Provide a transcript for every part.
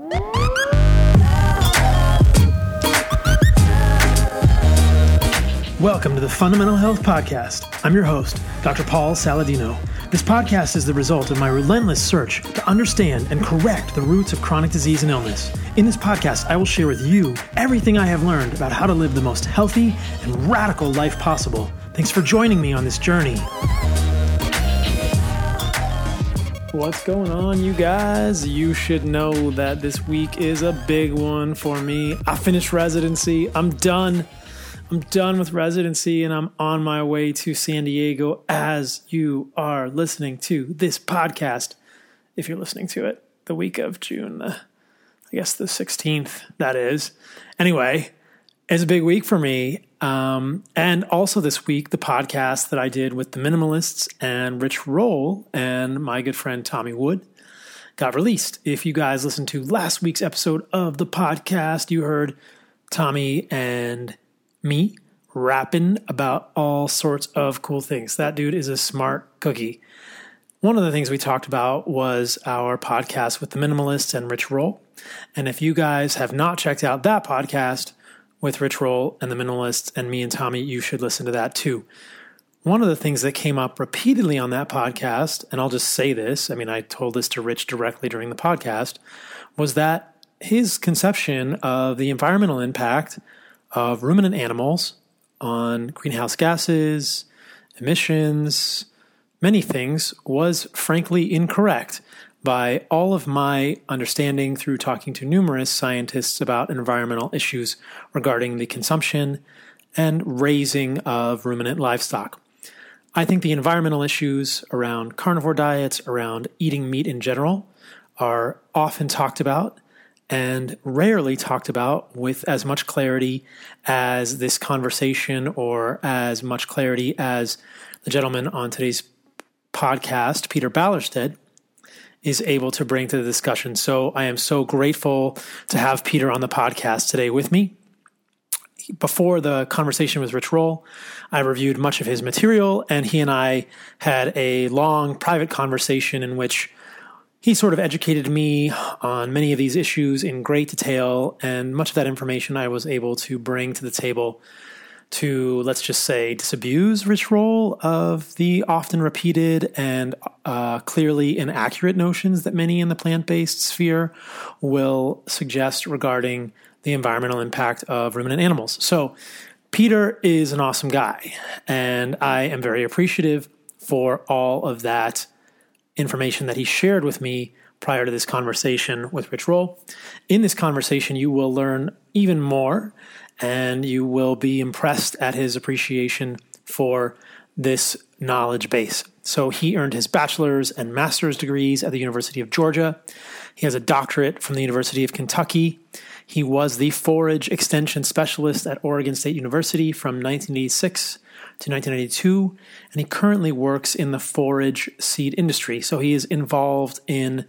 Welcome to the Fundamental Health Podcast. I'm your host, Dr. Paul Saladino. This podcast is the result of my relentless search to understand and correct the roots of chronic disease and illness. In this podcast, I will share with you everything I have learned about how to live the most healthy and radical life possible. Thanks for joining me on this journey. What's going on, you guys? You should know that this week is a big one for me. I finished residency. I'm done with residency, and I'm on my way to San Diego as you are listening to this podcast. If you're listening to it the week of June, I guess the 16th, that is. Anyway, it's a big week for me. And also this week, the podcast that I did with the Minimalists and Rich Roll and my good friend Tommy Wood got released. If you guys listened to last week's episode of the podcast, you heard Tommy and me rapping about all sorts of cool things. That dude is a smart cookie. One of the things we talked about was our podcast with the Minimalists and Rich Roll. And if you guys have not checked out that podcast with Rich Roll and the Minimalists and me and Tommy, you should listen to that too. One of the things that came up repeatedly on that podcast, and I'll just say this, I told this to Rich directly during the podcast, was that his conception of the environmental impact of ruminant animals on greenhouse gases, emissions, many things was frankly incorrect by all of my understanding through talking to numerous scientists about environmental issues regarding the consumption and raising of ruminant livestock. I think the environmental issues around carnivore diets, around eating meat in general, are often talked about and rarely talked about with as much clarity as this conversation or as much clarity as the gentleman on today's podcast, Peter Ballerstedt, is able to bring to the discussion. So I am so grateful to have Peter on the podcast today with me. Before the conversation with Rich Roll, I reviewed much of his material, and he and I had a long private conversation in which he sort of educated me on many of these issues in great detail, and much of that information I was able to bring to the table to, let's just say, disabuse Rich Roll of the often repeated and clearly inaccurate notions that many in the plant-based sphere will suggest regarding the environmental impact of ruminant animals. So Peter is an awesome guy, and I am very appreciative for all of that information that he shared with me prior to this conversation with Rich Roll. In this conversation, you will learn even more, and you will be impressed at his appreciation for this knowledge base. So he earned his bachelor's and master's degrees at the University of Georgia. He has a doctorate from the University of Kentucky. He was the forage extension specialist at Oregon State University from 1986 to 1992, and he currently works in the forage seed industry. So he is involved in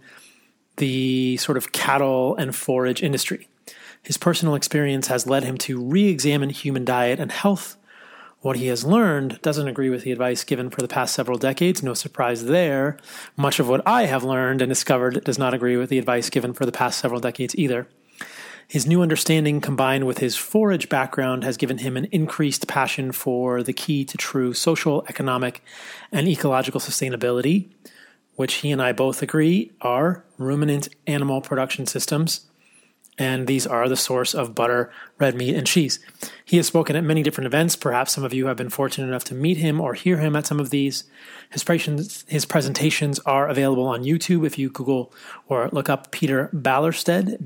the sort of cattle and forage industry. His personal experience has led him to re-examine human diet and health. What he has learned doesn't agree with the advice given for the past several decades. No surprise there. Much of what I have learned and discovered does not agree with the advice given for the past several decades either. His new understanding combined with his forage background has given him an increased passion for the key to true social, economic, and ecological sustainability, which he and I both agree are ruminant animal production systems, and these are the source of butter, red meat, and cheese. He has spoken at many different events. Perhaps some of you have been fortunate enough to meet him or hear him at some of these. His presentations are available on YouTube if you Google or look up Peter Ballerstedt,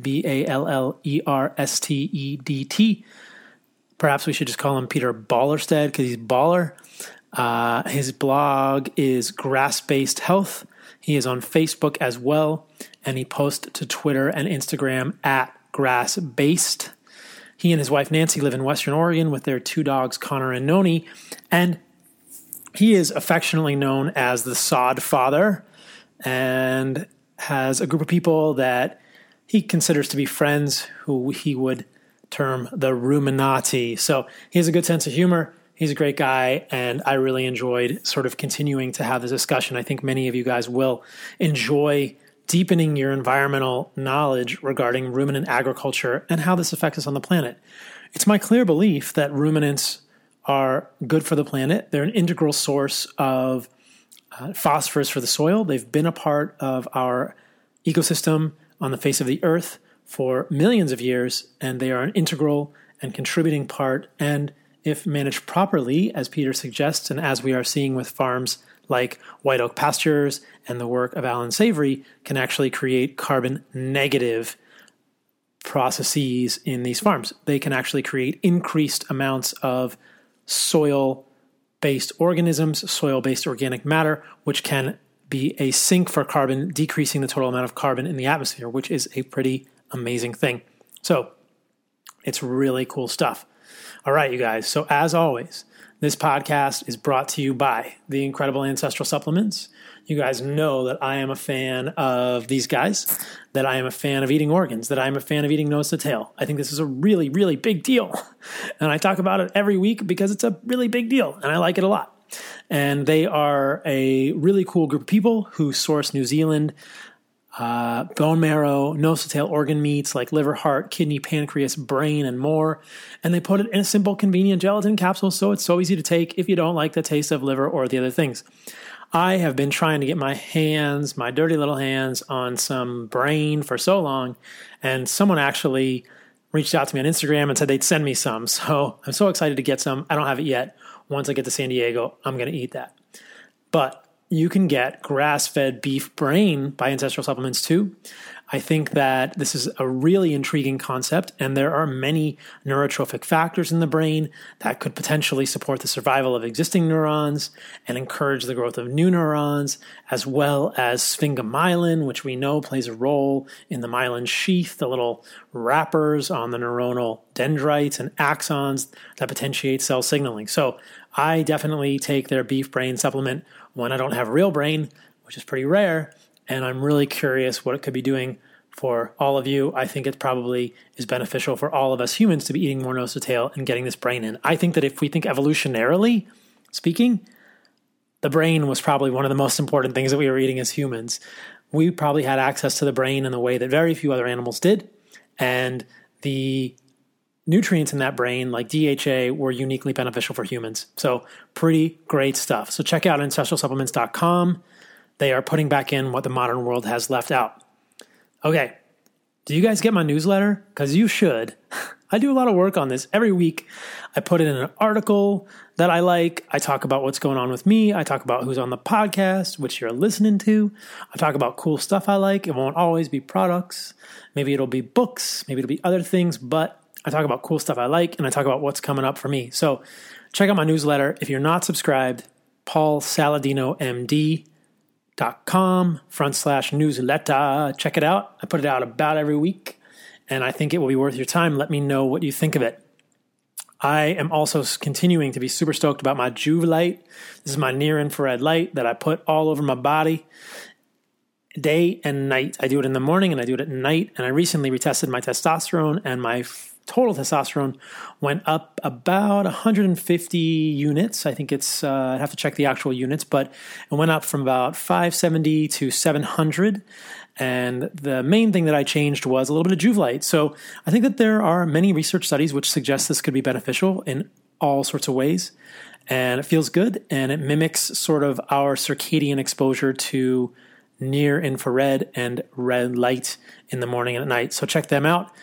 Ballerstedt. Perhaps we should just call him Peter Ballerstedt because he's baller. His blog is Grass-Based Health. He is on Facebook as well, and he posts to Twitter and Instagram at Grass-Based. He and his wife Nancy live in Western Oregon with their two dogs, Connor and Noni, and he is affectionately known as the Sod Father and has a group of people that he considers to be friends who he would term the Ruminati. So he has a good sense of humor. He's a great guy, and I really enjoyed sort of continuing to have this discussion. I think many of you guys will enjoy deepening your environmental knowledge regarding ruminant agriculture and how this affects us on the planet. It's my clear belief that ruminants are good for the planet. They're an integral source of phosphorus for the soil. They've been a part of our ecosystem on the face of the earth for millions of years, and they are an integral and contributing part. And if managed properly, as Peter suggests, and as we are seeing with farms like White Oak Pastures and the work of Alan Savory, can actually create carbon negative processes in these farms. They can actually create increased amounts of soil-based organisms, soil-based organic matter, which can be a sink for carbon, decreasing the total amount of carbon in the atmosphere, which is a pretty amazing thing. So it's really cool stuff. All right, you guys. So as always, this podcast is brought to you by the Incredible Ancestral Supplements. You guys know that I am a fan of these guys, that I am a fan of eating organs, that I am a fan of eating nose to tail. I think this is a really, really big deal. And I talk about it every week because it's a really big deal and I like it a lot. And they are a really cool group of people who source New Zealand bone marrow, nose to tail organ meats like liver, heart, kidney, pancreas, brain, and more. And they put it in a simple, convenient gelatin capsule so it's so easy to take if you don't like the taste of liver or the other things. I have been trying to get my hands, my dirty little hands, on some brain for so long, and someone actually reached out to me on Instagram and said they'd send me some. So I'm so excited to get some. I don't have it yet. Once I get to San Diego, I'm going to eat that. But you can get grass-fed beef brain by Ancestral Supplements too. I think that this is a really intriguing concept, and there are many neurotrophic factors in the brain that could potentially support the survival of existing neurons and encourage the growth of new neurons, as well as sphingomyelin, which we know plays a role in the myelin sheath, the little wrappers on the neuronal dendrites and axons that potentiate cell signaling. So I definitely take their beef brain supplement when I don't have real brain, which is pretty rare, and I'm really curious what it could be doing for all of you. I think it probably is beneficial for all of us humans to be eating more nose to tail and getting this brain in. I think that if we think evolutionarily speaking, the brain was probably one of the most important things that we were eating as humans. We probably had access to the brain in a way that very few other animals did, and the nutrients in that brain, like DHA, were uniquely beneficial for humans. So pretty great stuff. So check out ancestralsupplements.com. They are putting back in what the modern world has left out. Okay, do you guys get my newsletter? Because you should. I do a lot of work on this. Every week, I put in an article that I like. I talk about what's going on with me. I talk about who's on the podcast, which you're listening to. I talk about cool stuff I like. It won't always be products. Maybe it'll be books. Maybe it'll be other things. But I talk about cool stuff I like, and I talk about what's coming up for me. So check out my newsletter. If you're not subscribed, paulsaladinomd.com/newsletter. Check it out. I put it out about every week, and I think it will be worth your time. Let me know what you think of it. I am also continuing to be super stoked about my Joovv light. This is my near-infrared light that I put all over my body day and night. I do it in the morning and I do it at night, and I recently retested my testosterone, and my total testosterone went up about 150 units. I think it's, I'd have to check the actual units, but it went up from about 570 to 700. And the main thing that I changed was a little bit of Joovv light. So I think that there are many research studies which suggest this could be beneficial in all sorts of ways. And it feels good, and it mimics sort of our circadian exposure to near infrared and red light in the morning and at night. So check them out.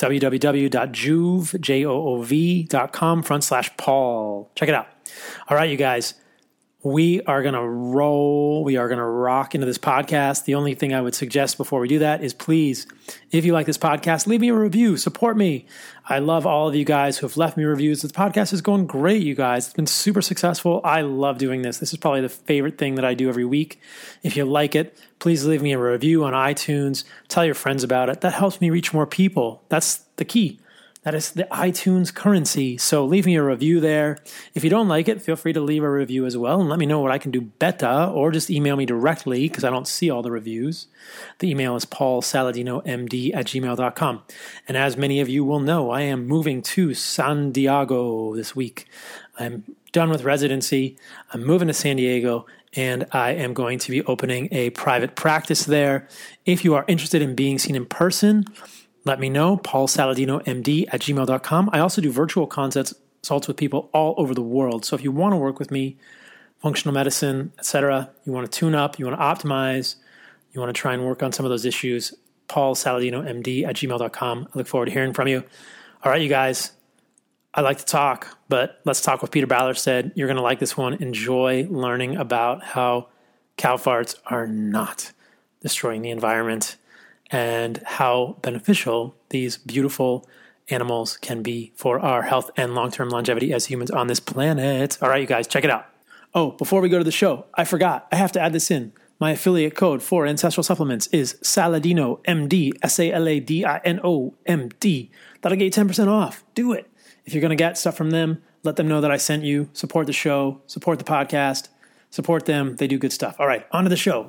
www.joovv.com/Paul. Check it out. All right, you guys, we are going to roll. We are going to rock into this podcast. The only thing I would suggest before we do that is, please, if you like this podcast, leave me a review. Support me. I love all of you guys who have left me reviews. This podcast is going great, you guys. It's been super successful. I love doing this. This is probably the favorite thing that I do every week. If you like it, please leave me a review on iTunes. Tell your friends about it. That helps me reach more people. That's the key. That is the iTunes currency. So leave me a review there. If you don't like it, feel free to leave a review as well and let me know what I can do better, or just email me directly because I don't see all the reviews. The email is paulsaladinomd@gmail.com. And as many of you will know, I am moving to San Diego this week. I'm done with residency. I'm moving to San Diego, and I am going to be opening a private practice there. If you are interested in being seen in person, let me know, paulsaladinomd@gmail.com. I also do virtual consults with people all over the world. So if you want to work with me, functional medicine, etc., you want to tune up, you want to optimize, you want to try and work on some of those issues, paulsaladinomd@gmail.com. I look forward to hearing from you. All right, you guys, I like to talk, but let's talk with Peter Ballerstedt. You're going to like this one. Enjoy learning about how cow farts are not destroying the environment and how beneficial these beautiful animals can be for our health and long-term longevity as humans on this planet. All right, you guys, check it out. Oh, before we go to the show, I forgot. I have to add this in. My affiliate code for Ancestral Supplements is SALADINOMD, SALADINOMD. That'll get you 10% off. Do it. If you're going to get stuff from them, let them know that I sent you. Support the show, support the podcast, support them. They do good stuff. All right, on to the show.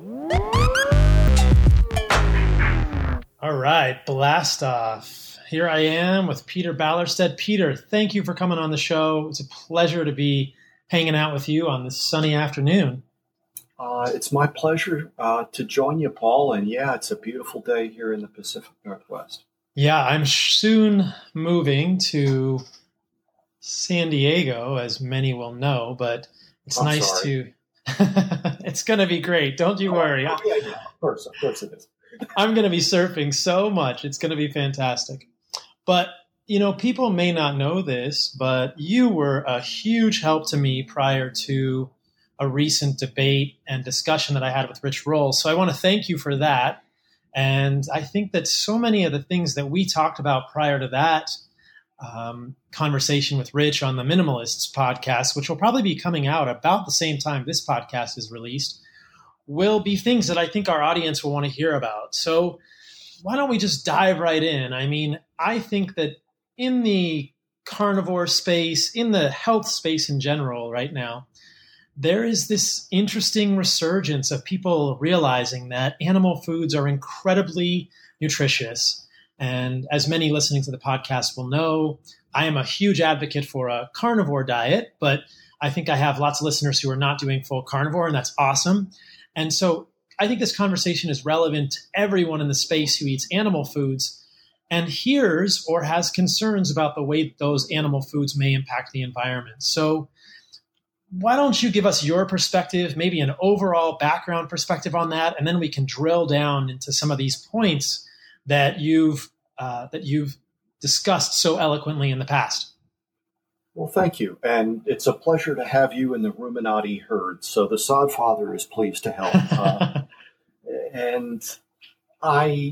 All right, blast off. Here I am with Peter Ballerstedt. Peter, thank you for coming on the show. It's a pleasure to be hanging out with you on this sunny afternoon. It's my pleasure to join you, Paul. And yeah, it's a beautiful day here in the Pacific Northwest. Yeah, I'm soon moving to San Diego, as many will know, but it's nice to... It's going to be great. Don't you worry. Yeah, of course it is. I'm going to be surfing so much. It's going to be fantastic. But, you know, people may not know this, but you were a huge help to me prior to a recent debate and discussion that I had with Rich Roll. So I want to thank you for that. And I think that so many of the things that we talked about prior to that conversation with Rich on the Minimalists podcast, which will probably be coming out about the same time this podcast is released, will be things that I think our audience will want to hear about. So why don't we just dive right in? I mean, I think that in the carnivore space, in the health space in general right now, there is this interesting resurgence of people realizing that animal foods are incredibly nutritious. And as many listening to the podcast will know, I am a huge advocate for a carnivore diet, but I think I have lots of listeners who are not doing full carnivore, and that's awesome. And so I think this conversation is relevant to everyone in the space who eats animal foods and hears or has concerns about the way those animal foods may impact the environment. So why don't you give us your perspective, maybe an overall background perspective on that, and then we can drill down into some of these points that you've discussed so eloquently in the past. Well, thank you. And it's a pleasure to have you in the Ruminati herd. So the Sodfather is pleased to help. And I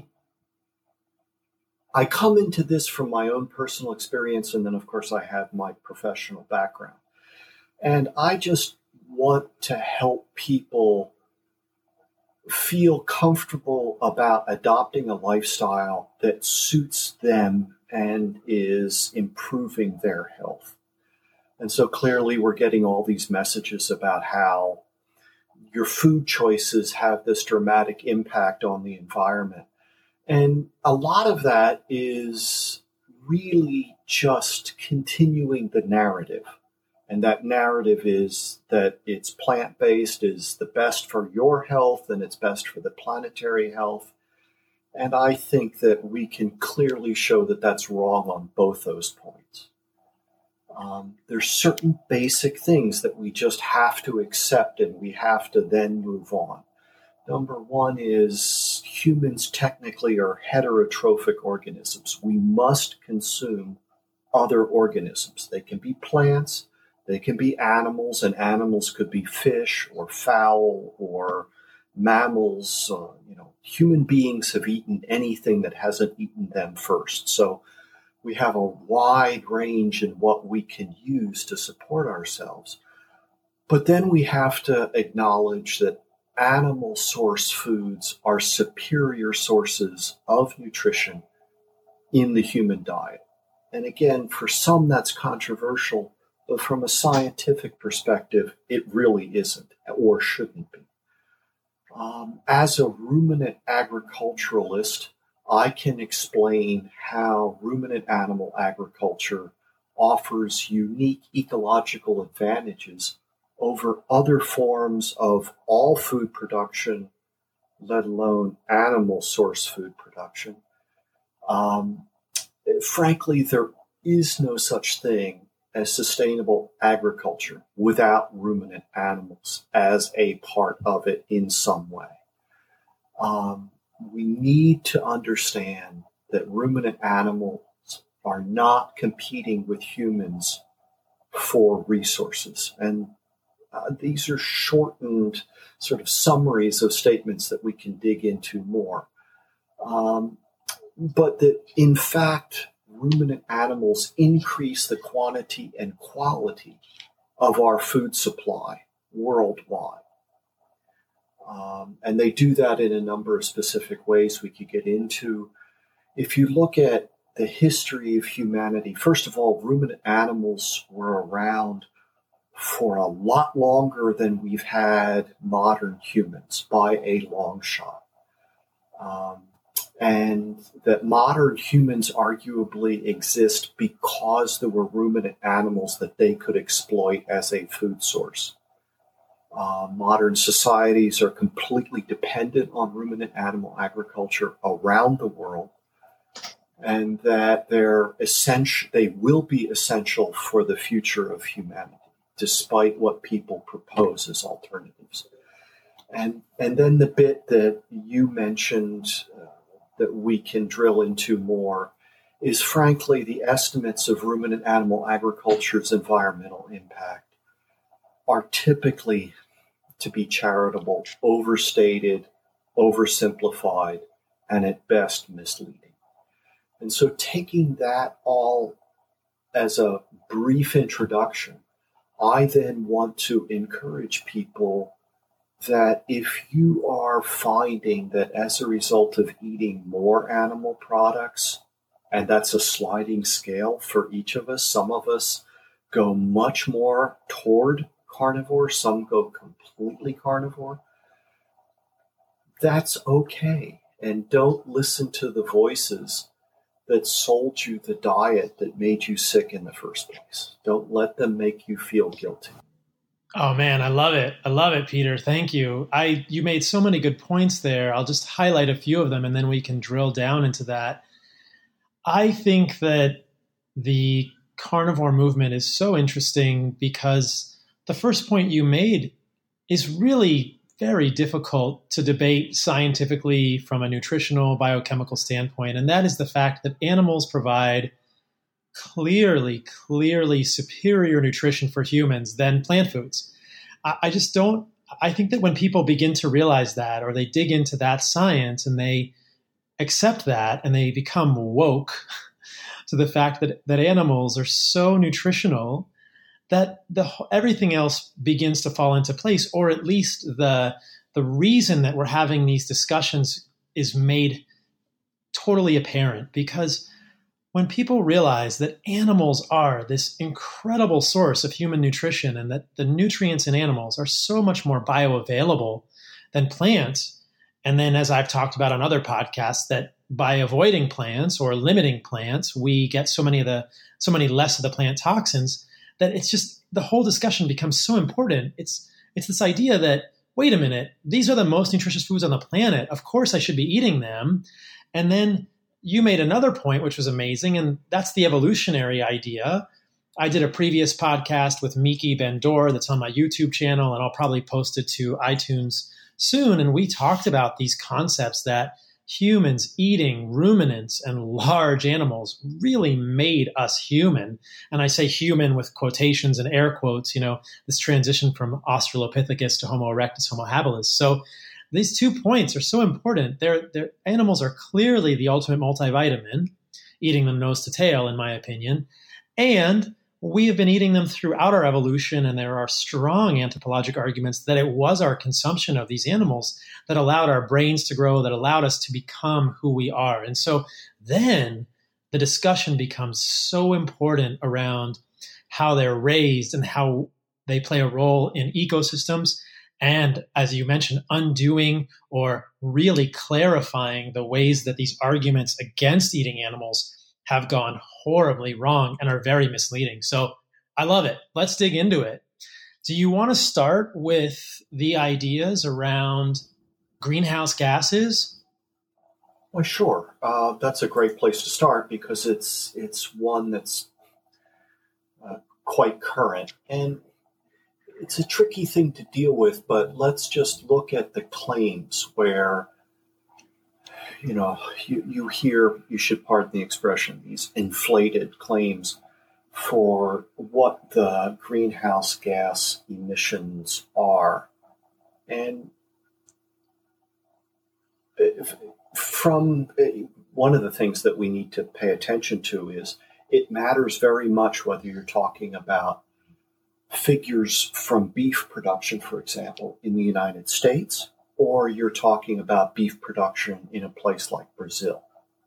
come into this from my own personal experience. And then, of course, I have my professional background. And I just want to help people feel comfortable about adopting a lifestyle that suits them and is improving their health. And so clearly we're getting all these messages about how your food choices have this dramatic impact on the environment. And a lot of that is really just continuing the narrative. And that narrative is that it's plant-based is the best for your health and it's best for the planetary health. And I think that we can clearly show that that's wrong on both those points. There's certain basic things that we just have to accept and we have to then move on. Number one is humans technically are heterotrophic organisms. We must consume other organisms. They can be plants, they can be animals, and animals could be fish or fowl or mammals. Human beings have eaten anything that hasn't eaten them first. So we have a wide range in what we can use to support ourselves. But then we have to acknowledge that animal source foods are superior sources of nutrition in the human diet. And again, for some that's controversial, but from a scientific perspective, it really isn't or shouldn't be. As a ruminant agriculturalist, I can explain how ruminant animal agriculture offers unique ecological advantages over other forms of all food production, let alone animal source food production. Frankly, there is no such thing as sustainable agriculture without ruminant animals as a part of it in some way. We need to understand that ruminant animals are not competing with humans for resources. And these are shortened sort of summaries of statements that we can dig into more. But that, in fact, ruminant animals increase the quantity and quality of our food supply worldwide. And they do that in a number of specific ways we could get into. If you look at the history of humanity, first of all, ruminant animals were around for a lot longer than we've had modern humans, by a long shot. And that modern humans arguably exist because there were ruminant animals that they could exploit as a food source. Modern societies are completely dependent on ruminant animal agriculture around the world, and that they will be essential for the future of humanity, despite what people propose as alternatives. And then the bit that you mentioned that we can drill into more is, frankly, the estimates of ruminant animal agriculture's environmental impact are typically, to be charitable, overstated, oversimplified, and at best misleading. And so taking that all as a brief introduction, I then want to encourage people that if you are finding that as a result of eating more animal products, and that's a sliding scale for each of us, some of us go much more toward carnivore, some go completely carnivore, that's okay. And don't listen to the voices that sold you the diet that made you sick in the first place. Don't let them make you feel guilty. Oh man, I love it. I love it, Peter. Thank you. You made so many good points there. I'll just highlight a few of them and then we can drill down into that. I think that the carnivore movement is so interesting because the first point you made is really very difficult to debate scientifically from a nutritional, biochemical standpoint. And that is the fact that animals provide clearly superior nutrition for humans than plant foods. I think that when people begin to realize that, or they dig into that science and they accept that and they become woke to the fact that animals are so nutritional that everything else begins to fall into place, or at least the reason that we're having these discussions is made totally apparent. Because when people realize that animals are this incredible source of human nutrition and that the nutrients in animals are so much more bioavailable than plants, and then as I've talked about on other podcasts, that by avoiding plants or limiting plants, we get so many less of the plant toxins, that it's just the whole discussion becomes so important. It's this idea that, wait a minute, these are the most nutritious foods on the planet. Of course I should be eating them. And then you made another point, which was amazing, and that's the evolutionary idea. I did a previous podcast with Miki Ben-Dor that's on my YouTube channel, and I'll probably post it to iTunes soon. And we talked about these concepts that humans eating ruminants and large animals really made us human. And I say human with quotations and air quotes, this transition from Australopithecus to Homo erectus, Homo habilis. So these 2 points are so important. Their animals are clearly the ultimate multivitamin, eating them nose to tail, in my opinion. And we have been eating them throughout our evolution, and there are strong anthropologic arguments that it was our consumption of these animals that allowed our brains to grow, that allowed us to become who we are. And so then the discussion becomes so important around how they're raised and how they play a role in ecosystems. And as you mentioned, undoing or really clarifying the ways that these arguments against eating animals have gone horribly wrong and are very misleading. So I love it. Let's dig into it. Do you want to start with the ideas around greenhouse gases? Well, sure. That's a great place to start because it's one that's quite current. And it's a tricky thing to deal with, but let's just look at the claims where, you hear, you should pardon the expression, these inflated claims for what the greenhouse gas emissions are. And from one of the things that we need to pay attention to is it matters very much whether you're talking about figures from beef production, for example, in the United States, or you're talking about beef production in a place like Brazil.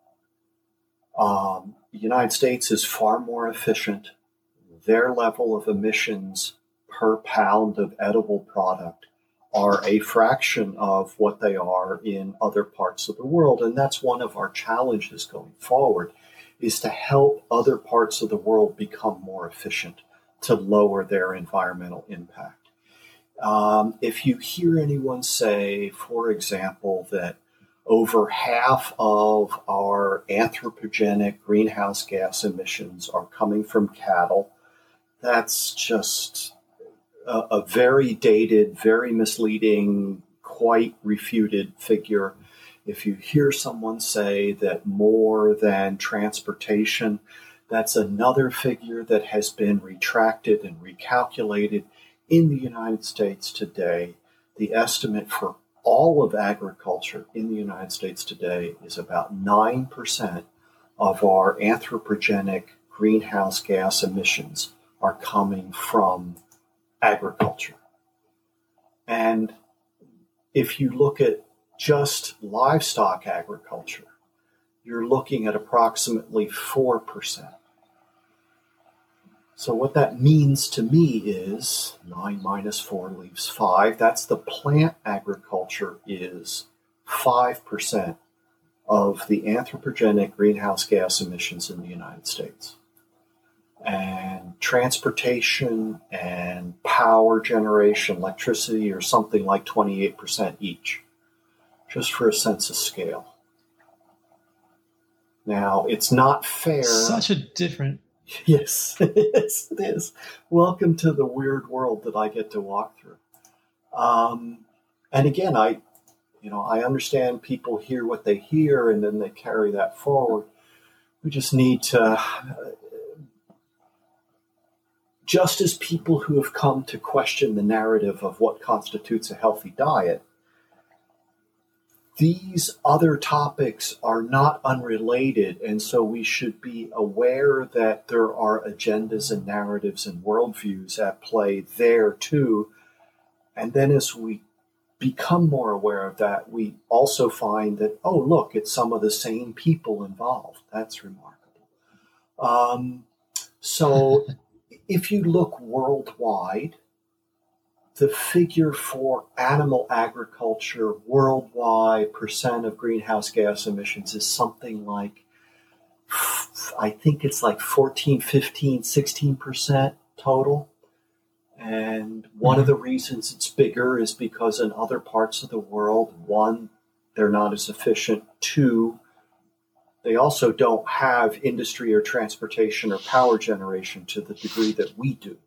The United States is far more efficient. Their level of emissions per pound of edible product are a fraction of what they are in other parts of the world. And that's one of our challenges going forward, is to help other parts of the world become more efficient to lower their environmental impact. If you hear anyone say, for example, that over half of our anthropogenic greenhouse gas emissions are coming from cattle, that's just a very dated, very misleading, quite refuted figure. If you hear someone say that more than transportation, that's another figure that has been retracted and recalculated. In the United States today, the estimate for all of agriculture in the United States today is about 9% of our anthropogenic greenhouse gas emissions are coming from agriculture. And if you look at just livestock agriculture, you're looking at approximately 4%. So what that means to me is 9 minus 4 leaves 5. That's the plant agriculture is 5% of the anthropogenic greenhouse gas emissions in the United States. And transportation and power generation, electricity, are something like 28% each, just for a sense of scale. Now, it's not fair. Such a different... Yes, it is. Welcome to the weird world that I get to walk through. And again, I understand people hear what they hear and then they carry that forward. We just need to, just as people who have come to question the narrative of what constitutes a healthy diet, these other topics are not unrelated, and so we should be aware that there are agendas and narratives and worldviews at play there too. And then as we become more aware of that, we also find that, oh, look, it's some of the same people involved. That's remarkable. So if you look worldwide, the figure for animal agriculture worldwide percent of greenhouse gas emissions is something like, I think it's like 14, 15, 16% total. And one of the reasons it's bigger is because in other parts of the world, one, they're not as efficient. Two, they also don't have industry or transportation or power generation to the degree that we do.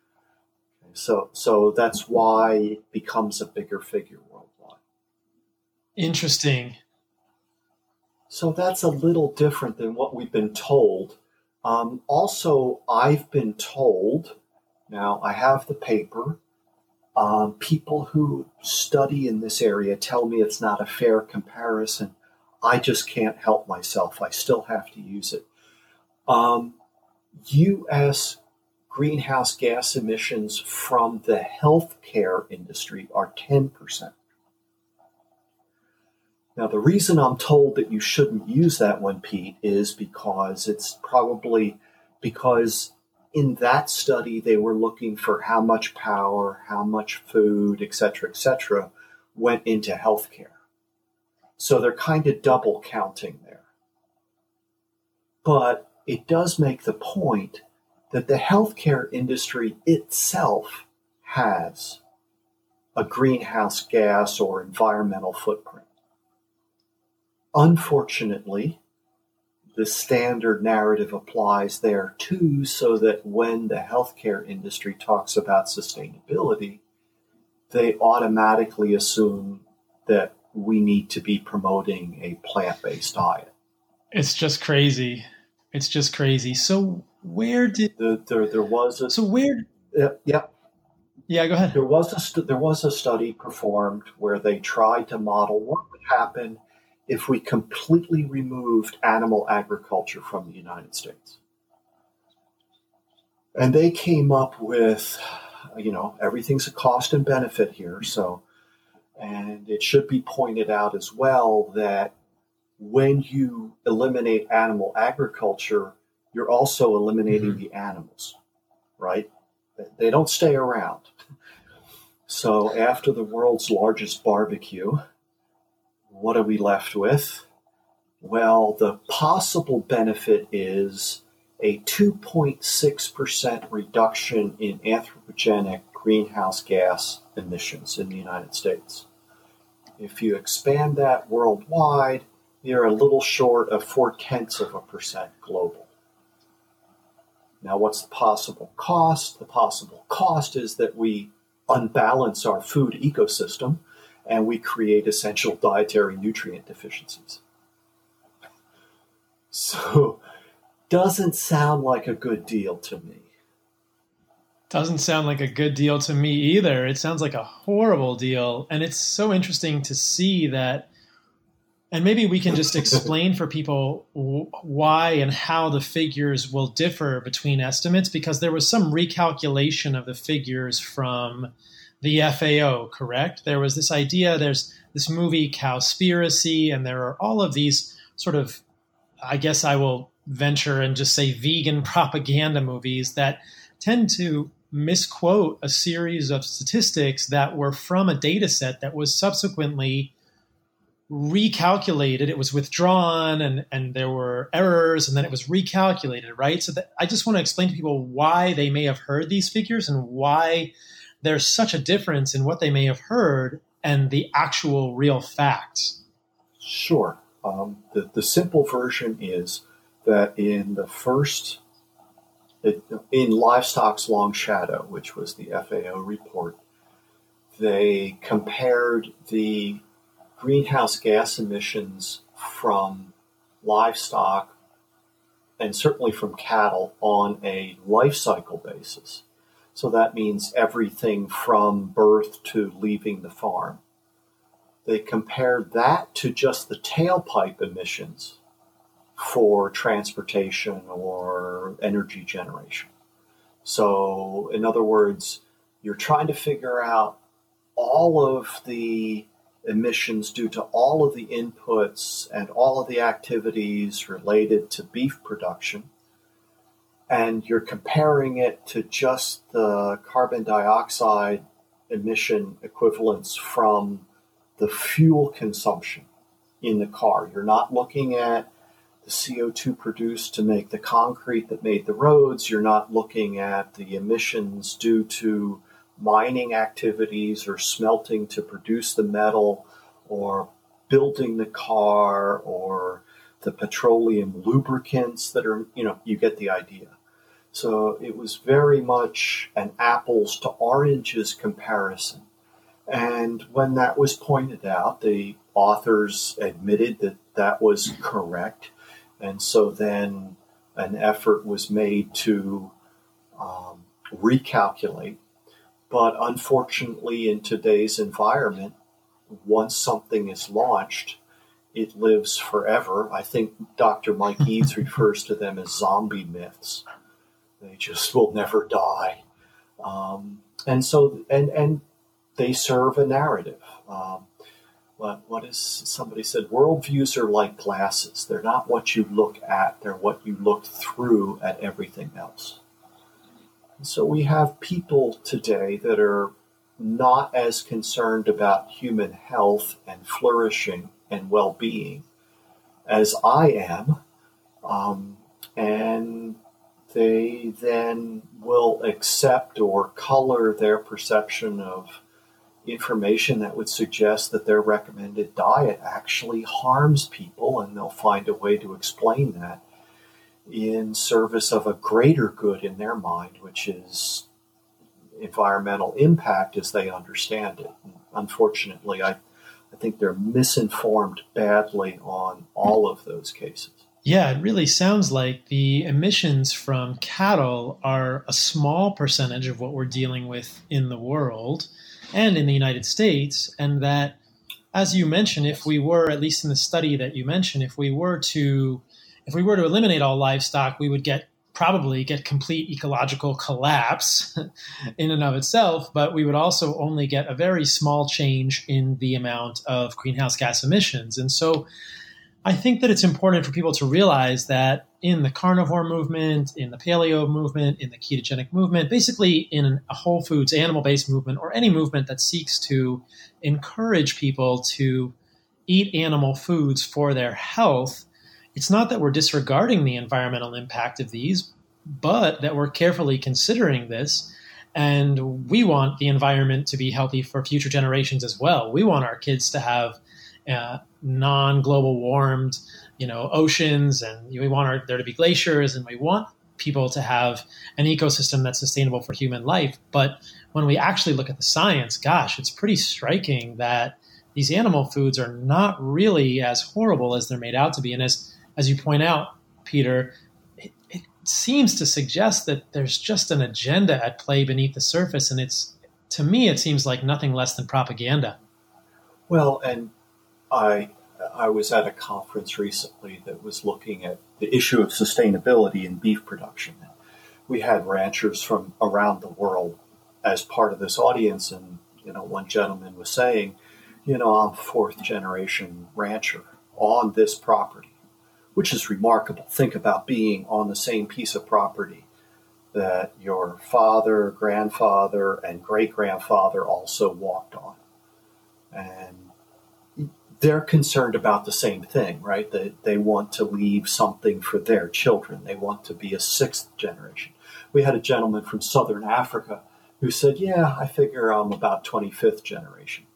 So that's why it becomes a bigger figure worldwide. Interesting. So that's a little different than what we've been told. Also, I've been told, now I have the paper, people who study in this area tell me it's not a fair comparison. I just can't help myself. I still have to use it. U.S. greenhouse gas emissions from the healthcare industry are 10%. Now, the reason I'm told that you shouldn't use that one, Pete, is because it's probably because in that study they were looking for how much power, how much food, et cetera, went into healthcare. So they're kind of double counting there. But it does make the point that the healthcare industry itself has a greenhouse gas or environmental footprint. Unfortunately, the standard narrative applies there too, so that when the healthcare industry talks about sustainability, they automatically assume that we need to be promoting a plant-based diet. It's just crazy. It's just crazy. So where did there was a so where? Yeah, go ahead. There was a study performed where they tried to model what would happen if we completely removed animal agriculture from the United States. And they came up with, everything's a cost and benefit here. So, and it should be pointed out as well that when you eliminate animal agriculture, you're also eliminating the animals, right? They don't stay around. So after the world's largest barbecue, what are we left with? Well, the possible benefit is a 2.6% reduction in anthropogenic greenhouse gas emissions in the United States. If you expand that worldwide, you're a little short of 0.4% global. Now, what's the possible cost? The possible cost is that we unbalance our food ecosystem and we create essential dietary nutrient deficiencies. So, doesn't sound like a good deal to me. Doesn't sound like a good deal to me either. It sounds like a horrible deal. And it's so interesting to see that. And maybe we can just explain for people why and how the figures will differ between estimates, because there was some recalculation of the figures from the FAO, correct? There was this idea, there's this movie Cowspiracy, and there are all of these sort of, I guess I will venture and just say vegan propaganda movies that tend to misquote a series of statistics that were from a data set that was subsequently recalculated. It was withdrawn and there were errors, and then it was recalculated, right? So I just want to explain to people why they may have heard these figures and why there's such a difference in what they may have heard and the actual real facts. Sure. The simple version is that in Livestock's Long Shadow, which was the FAO report, they compared the greenhouse gas emissions from livestock and certainly from cattle on a life cycle basis. So that means everything from birth to leaving the farm. They compared that to just the tailpipe emissions for transportation or energy generation. So, in other words, you're trying to figure out all of the emissions due to all of the inputs and all of the activities related to beef production, and you're comparing it to just the carbon dioxide emission equivalents from the fuel consumption in the car. You're not looking at the CO2 produced to make the concrete that made the roads. You're not looking at the emissions due to mining activities or smelting to produce the metal or building the car or the petroleum lubricants that are, you get the idea. So it was very much an apples to oranges comparison. And when that was pointed out, the authors admitted that that was correct. And so then an effort was made to recalculate. But unfortunately, in today's environment, once something is launched, it lives forever. I think Dr. Mike Eads refers to them as zombie myths. They just will never die. And they serve a narrative. Somebody said, worldviews are like glasses. They're not what you look at. They're what you look through at everything else. And so we have people today that are not as concerned about human health and flourishing and well-being as I am. And they then will accept or color their perception of information that would suggest that their recommended diet actually harms people, and they'll find a way to explain that in service of a greater good in their mind, which is environmental impact as they understand it. And unfortunately, I think they're misinformed badly on all of those cases. Yeah, it really sounds like the emissions from cattle are a small percentage of what we're dealing with in the world and in the United States. And that, as you mentioned, if we were, at least in the study that you mentioned, if we were to eliminate all livestock, we would probably get complete ecological collapse in and of itself, but we would also only get a very small change in the amount of greenhouse gas emissions. And so I think that it's important for people to realize that in the carnivore movement, in the paleo movement, in the ketogenic movement, basically in a whole foods, animal-based movement, or any movement that seeks to encourage people to eat animal foods for their health, it's not that we're disregarding the environmental impact of these, but that we're carefully considering this. And we want the environment to be healthy for future generations as well. We want our kids to have non-global warmed, oceans, and we want there to be glaciers, and we want people to have an ecosystem that's sustainable for human life. But when we actually look at the science, gosh, it's pretty striking that these animal foods are not really as horrible as they're made out to be. And as you point out, Peter, it seems to suggest that there's just an agenda at play beneath the surface, and to me, it seems like nothing less than propaganda. Well, and I was at a conference recently that was looking at the issue of sustainability in beef production. We had ranchers from around the world as part of this audience, and one gentleman was saying, I'm fourth generation rancher on this property, which is remarkable. Think about being on the same piece of property that your father, grandfather, and great-grandfather also walked on. And they're concerned about the same thing, right? They want to leave something for their children. They want to be a sixth generation. We had a gentleman from Southern Africa who said, yeah, I figure I'm about 25th generation.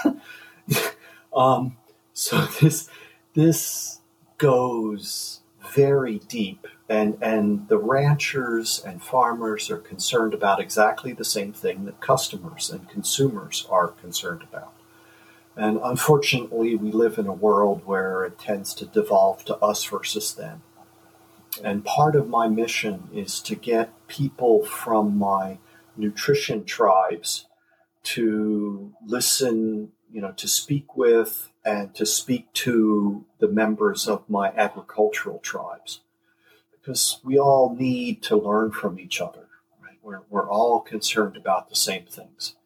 So this goes very deep, and the ranchers and farmers are concerned about exactly the same thing that customers and consumers are concerned about. And unfortunately, we live in a world where it tends to devolve to us versus them. And part of my mission is to get people from my nutrition tribes to listen, to speak with and to speak to the members of my agricultural tribes. Because we all need to learn from each other, right? We're all concerned about the same things.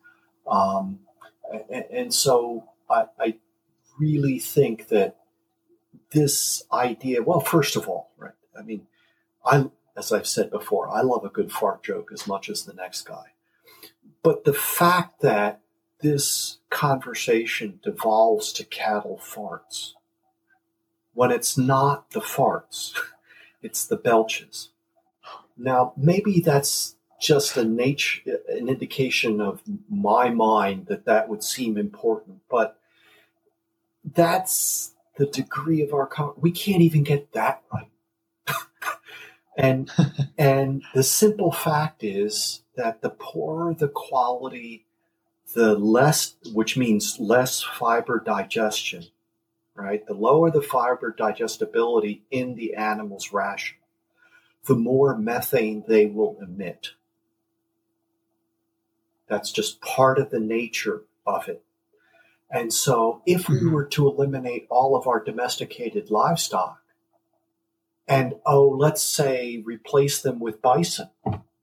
And so I really think that this idea, well, first of all, right? I mean, as I've said before, I love a good fart joke as much as the next guy. But the fact that this conversation devolves to cattle farts, when it's not the farts, it's the belches. Now, maybe that's just an indication of my mind that would seem important, but that's the degree of we can't even get that right. and the simple fact is that the poorer the quality, the less, which means less fiber digestion, right? The lower the fiber digestibility in the animal's ration, the more methane they will emit. That's just part of the nature of it. And so if we were to eliminate all of our domesticated livestock and, let's say, replace them with bison,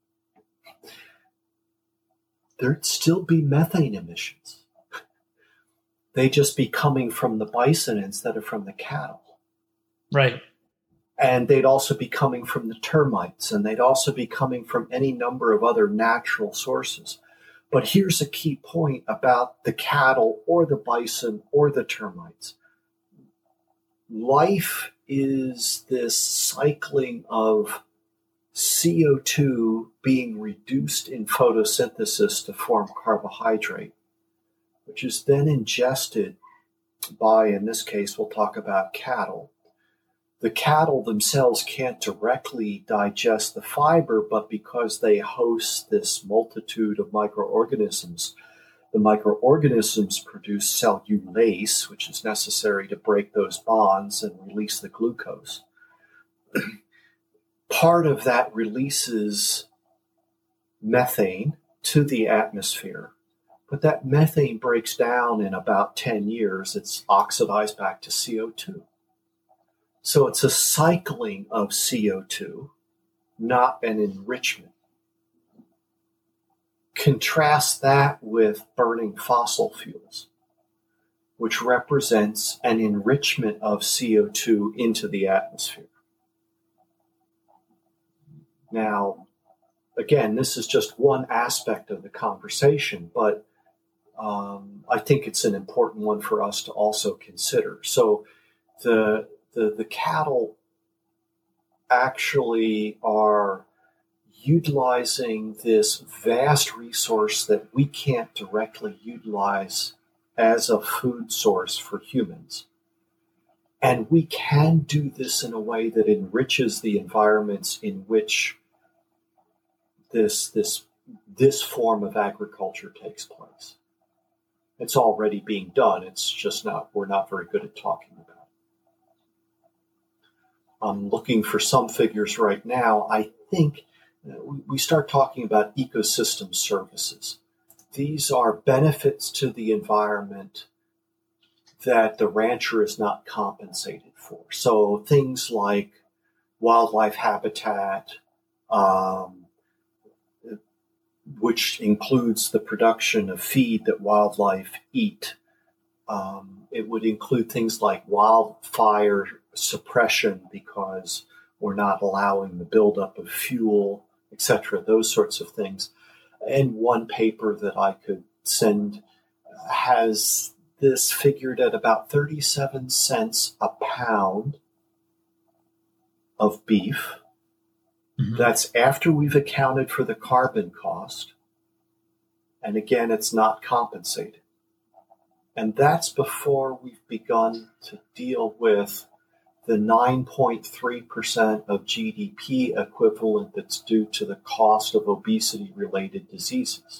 there'd still be methane emissions. They'd just be coming from the bison instead of from the cattle. Right. And they'd also be coming from the termites, and they'd also be coming from any number of other natural sources. But here's a key point about the cattle or the bison or the termites. Life is this cycling of CO2 being reduced in photosynthesis to form carbohydrate, which is then ingested by, in this case, we'll talk about cattle. The cattle themselves can't directly digest the fiber, but because they host this multitude of microorganisms, the microorganisms produce cellulase, which is necessary to break those bonds and release the glucose. Part of that releases methane to the atmosphere, but that methane breaks down in about 10 years. It's oxidized back to CO2. So it's a cycling of CO2, not an enrichment. Contrast that with burning fossil fuels, which represents an enrichment of CO2 into the atmosphere. Now, again, this is just one aspect of the conversation, but I think it's an important one for us to also consider. So the cattle actually are utilizing this vast resource that we can't directly utilize as a food source for humans. And we can do this in a way that enriches the environments in which this form of agriculture takes place. It's already being done. It's just we're not very good at talking about it. I'm looking for some figures right now. I think we start talking about ecosystem services. These are benefits to the environment that the rancher is not compensated for. So things like wildlife habitat, which includes the production of feed that wildlife eat. It would include things like wildfire suppression because we're not allowing the buildup of fuel, etc., those sorts of things. And one paper that I could send has this figured at about 37 cents a pound of beef. Mm-hmm. That's after we've accounted for the carbon cost. And again, it's not compensated. And that's before we've begun to deal with the 9.3% of GDP equivalent that's due to the cost of obesity-related diseases.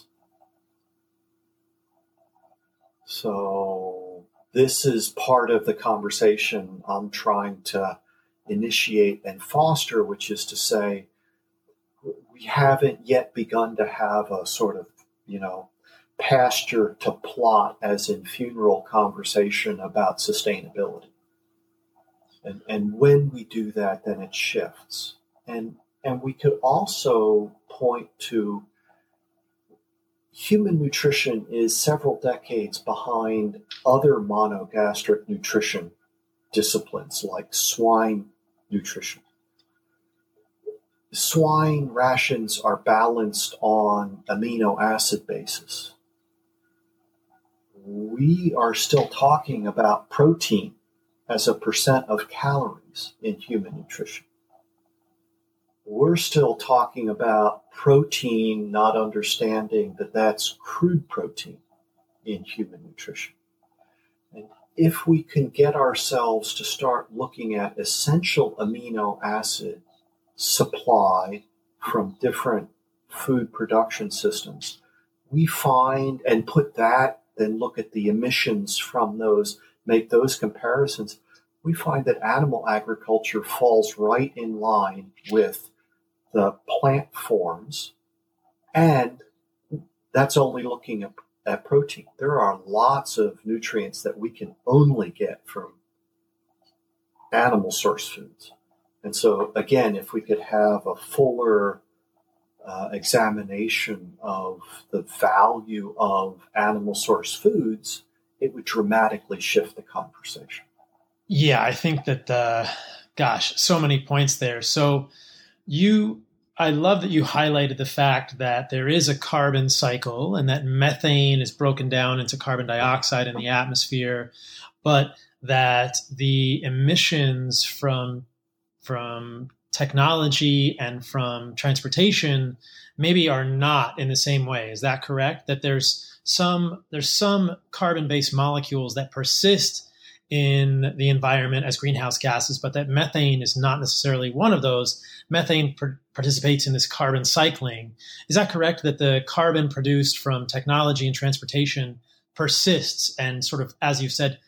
So this is part of the conversation I'm trying to initiate and foster, which is to say, we haven't yet begun to have a sort of, pasture to plot as in funeral conversation about sustainability. And when we do that, then it shifts. And we could also point to human nutrition is several decades behind other monogastric nutrition disciplines like swine nutrition. Swine rations are balanced on amino acid basis. We are still talking about protein as a percent of calories in human nutrition. We're still talking about protein, not understanding that that's crude protein in human nutrition. And if we can get ourselves to start looking at essential amino acid supply from different food production systems, we find, and put that, then look at the emissions from those, make those comparisons, we find that animal agriculture falls right in line with the plant forms, and that's only looking at protein. There are lots of nutrients that we can only get from animal source foods. And so, again, if we could have a fuller examination of the value of animal source foods, it would dramatically shift the conversation. Yeah, I think that, so many points there. So I love that you highlighted the fact that there is a carbon cycle and that methane is broken down into carbon dioxide in the atmosphere, but that the emissions from technology and from transportation maybe are not in the same way. Is that correct? That there's some carbon-based molecules that persist in the environment as greenhouse gases, but that methane is not necessarily one of those. Methane participates in this carbon cycling. Is that correct, that the carbon produced from technology and transportation persists and sort of, as you said,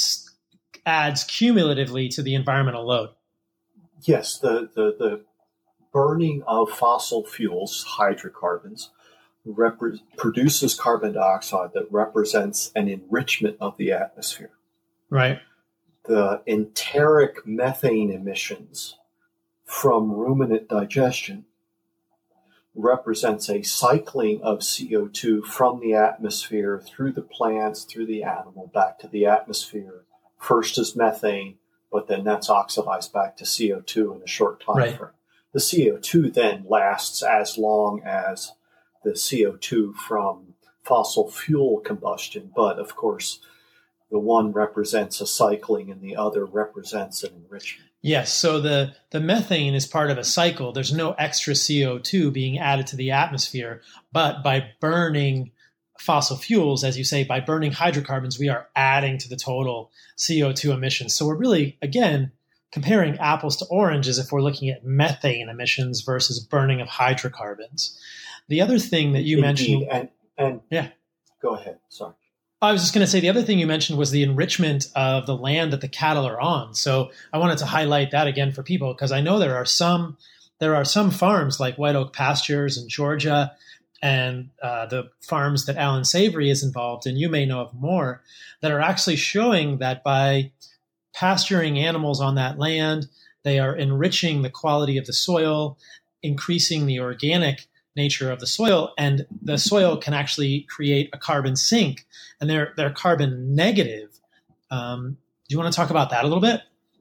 adds cumulatively to the environmental load? Yes, the burning of fossil fuels, hydrocarbons, produces carbon dioxide that represents an enrichment of the atmosphere. Right. The enteric methane emissions from ruminant digestion represents a cycling of CO2 from the atmosphere through the plants, through the animal, back to the atmosphere. First as methane, but then that's oxidized back to CO2 in a short time frame. The CO2 then lasts as long as the CO2 from fossil fuel combustion, but of course, the one represents a cycling and the other represents an enrichment. Yes, so the methane is part of a cycle. There's no extra CO2 being added to the atmosphere, but by burning fossil fuels, as you say, by burning hydrocarbons, we are adding to the total CO2 emissions. So we're really, again, comparing apples to oranges if we're looking at methane emissions versus burning of hydrocarbons. The other thing that you mentioned... And yeah. Go ahead, sorry. I was just going to say the other thing you mentioned was the enrichment of the land that the cattle are on. So I wanted to highlight that again for people because I know there are some farms like White Oak Pastures in Georgia and the farms that Alan Savory is involved in, you may know of more, that are actually showing that by pasturing animals on that land, they are enriching the quality of the soil, increasing the organic nature of the soil, and the soil can actually create a carbon sink, and they're carbon negative. Do you want to talk about that a little bit?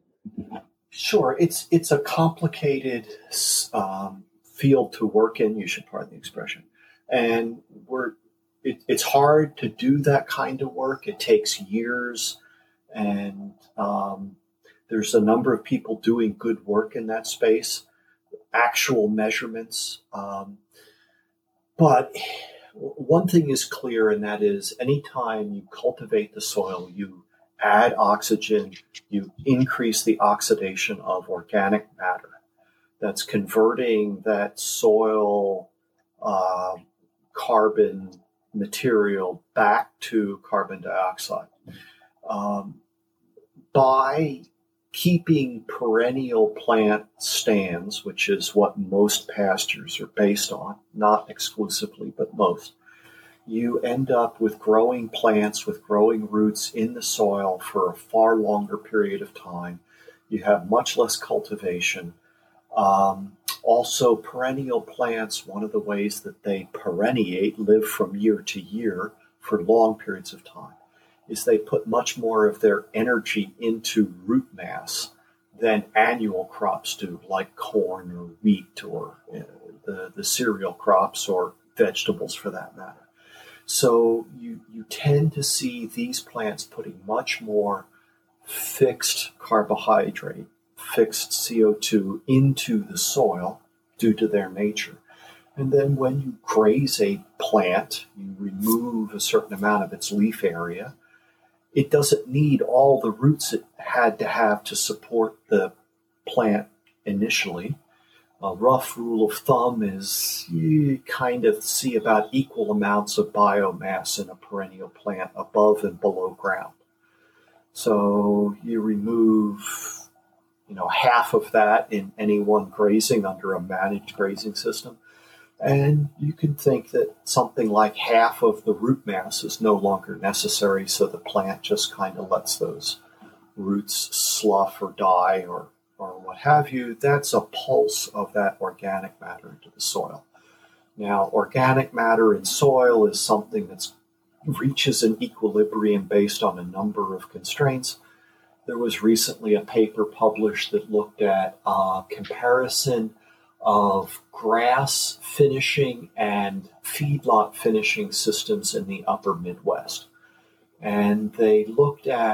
Sure. It's a complicated field to work in. You should pardon the expression. And it's hard to do that kind of work. It takes years, and there's a number of people doing good work in that space, actual measurements. But one thing is clear, and that is anytime you cultivate the soil, you add oxygen, you increase the oxidation of organic matter. That's converting that soil carbon material back to carbon dioxide. By keeping perennial plant stands, which is what most pastures are based on, not exclusively, but most, you end up with growing plants with growing roots in the soil for a far longer period of time. You have much less cultivation. Also, perennial plants, one of the ways that they perenniate, live from year to year for long periods of time, is they put much more of their energy into root mass than annual crops do, like corn or wheat or the cereal crops or vegetables for that matter. So you tend to see these plants putting much more fixed carbohydrate, fixed CO2 into the soil due to their nature. And then when you graze a plant, you remove a certain amount of its leaf area. It doesn't need all the roots it had to have to support the plant initially. A rough rule of thumb is you kind of see about equal amounts of biomass in a perennial plant above and below ground. So you remove, half of that in any one grazing under a managed grazing system. And you can think that something like half of the root mass is no longer necessary, so the plant just kind of lets those roots slough or die or what have you. That's a pulse of that organic matter into the soil. Now, organic matter in soil is something that reaches an equilibrium based on a number of constraints. There was recently a paper published that looked at comparison of grass finishing and feedlot finishing systems in the upper Midwest. And they looked at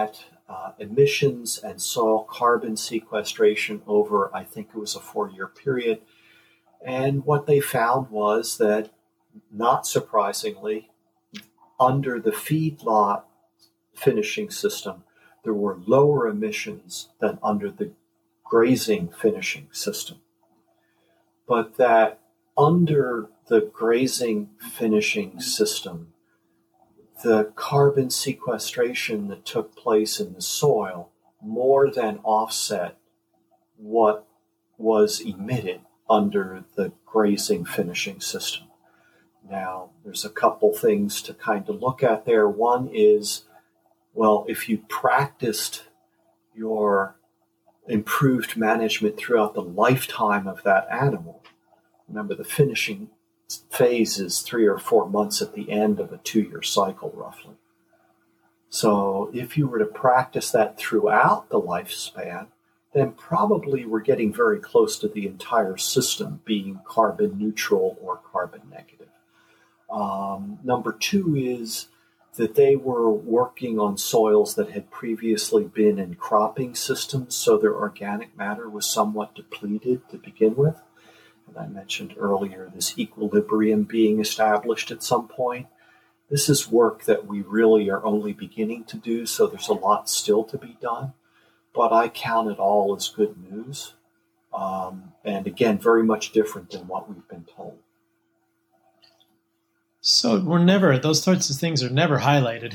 emissions and soil carbon sequestration over, I think it was a 4-year period. And what they found was that, not surprisingly, under the feedlot finishing system, there were lower emissions than under the grazing finishing system. But that under the grazing finishing system, the carbon sequestration that took place in the soil more than offset what was emitted under the grazing finishing system. Now, there's a couple things to kind of look at there. One is, well, if you practiced your improved management throughout the lifetime of that animal, remember the finishing phase is 3 or 4 months at the end of a 2-year cycle, roughly. So if you were to practice that throughout the lifespan, then probably we're getting very close to the entire system being carbon neutral or carbon negative. Number 2 is that they were working on soils that had previously been in cropping systems, so their organic matter was somewhat depleted to begin with. And I mentioned earlier this equilibrium being established at some point. This is work that we really are only beginning to do, so there's a lot still to be done. But I count it all as good news. And again, very much different than what we've been told. So those sorts of things are never highlighted.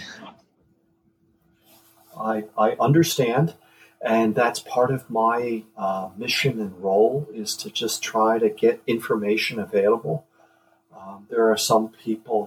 I understand. And that's part of my mission and role, is to just try to get information available. There are some people,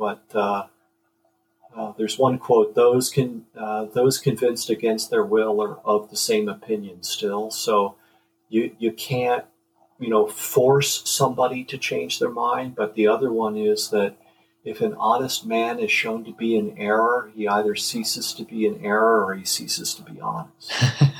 there's one quote, those convinced against their will are of the same opinion still. So you can't, force somebody to change their mind. But the other one is that if an honest man is shown to be in error, he either ceases to be in error or he ceases to be honest.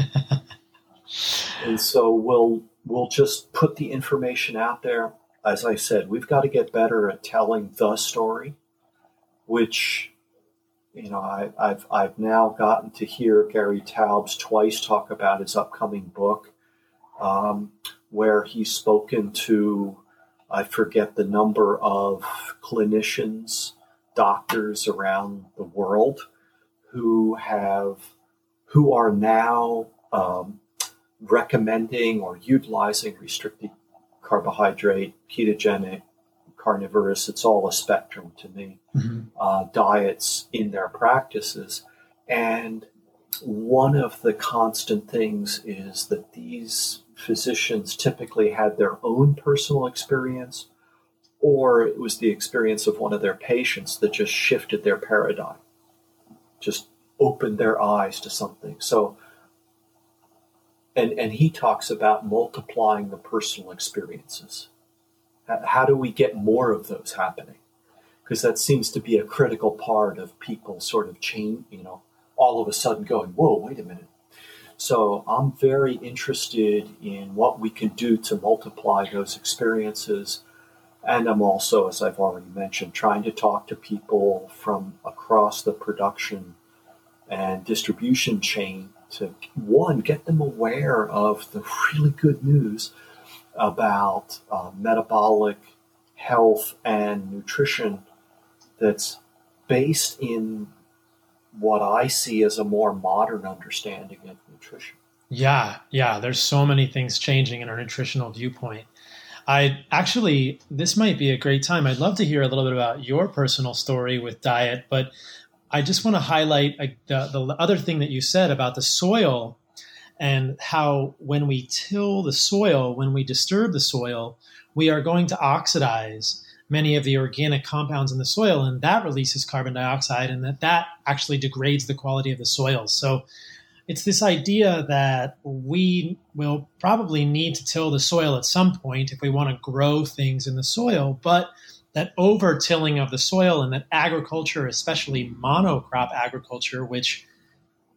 And so we'll just put the information out there. As I said, we've got to get better at telling the story, which, I've now gotten to hear Gary Taubes twice talk about his upcoming book, where he's spoken to, I forget the number of clinicians, doctors around the world who are now recommending or utilizing restricted carbohydrate, ketogenic, carnivorous, it's all a spectrum to me, diets in their practices. And one of the constant things is that these physicians typically had their own personal experience, or it was the experience of one of their patients that just shifted their paradigm, just opened their eyes to something. So, and he talks about multiplying the personal experiences. How do we get more of those happening? Because that seems to be a critical part of people sort of change, all of a sudden going, whoa, wait a minute. So I'm very interested in what we can do to multiply those experiences. And I'm also, as I've already mentioned, trying to talk to people from across the production and distribution chain to, one, get them aware of the really good news about metabolic health and nutrition that's based in what I see as a more modern understanding of nutrition. Yeah. There's so many things changing in our nutritional viewpoint. This might be a great time. I'd love to hear a little bit about your personal story with diet, but I just want to highlight the other thing that you said about the soil and how when we till the soil, when we disturb the soil, we are going to oxidize many of the organic compounds in the soil, and that releases carbon dioxide, and that actually degrades the quality of the soil. So it's this idea that we will probably need to till the soil at some point if we want to grow things in the soil, but that over-tilling of the soil and that agriculture, especially monocrop agriculture, which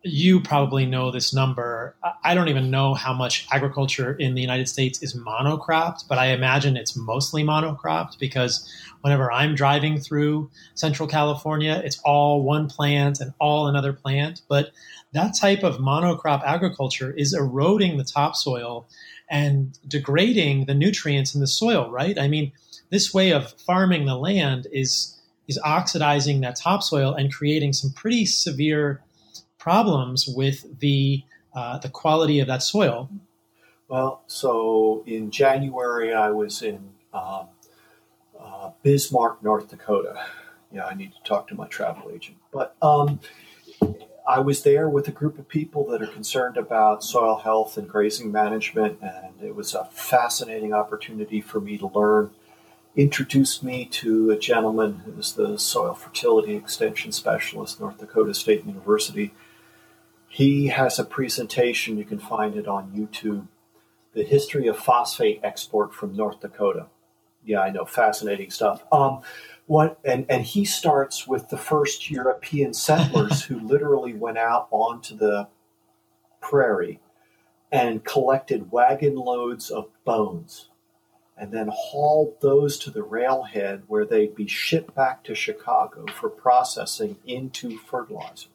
you probably know this number. I don't even know how much agriculture in the United States is monocropped, but I imagine it's mostly monocropped because whenever I'm driving through Central California, it's all one plant and all another plant. But that type of monocrop agriculture is eroding the topsoil and degrading the nutrients in the soil, right? I mean, this way of farming the land is oxidizing that topsoil and creating some pretty severe problems with the quality of that soil. Well, so in January, I was in Bismarck, North Dakota. Yeah, I need to talk to my travel agent. But I was there with a group of people that are concerned about soil health and grazing management, and it was a fascinating opportunity for me to learn. Introduced me to a gentleman who's the soil fertility extension specialist, North Dakota State University. He has a presentation, you can find it on YouTube, The History of Phosphate Export from North Dakota. Yeah, I know, fascinating stuff. And he starts with the first European settlers who literally went out onto the prairie and collected wagon loads of bones and then hauled those to the railhead where they'd be shipped back to Chicago for processing into fertilizer.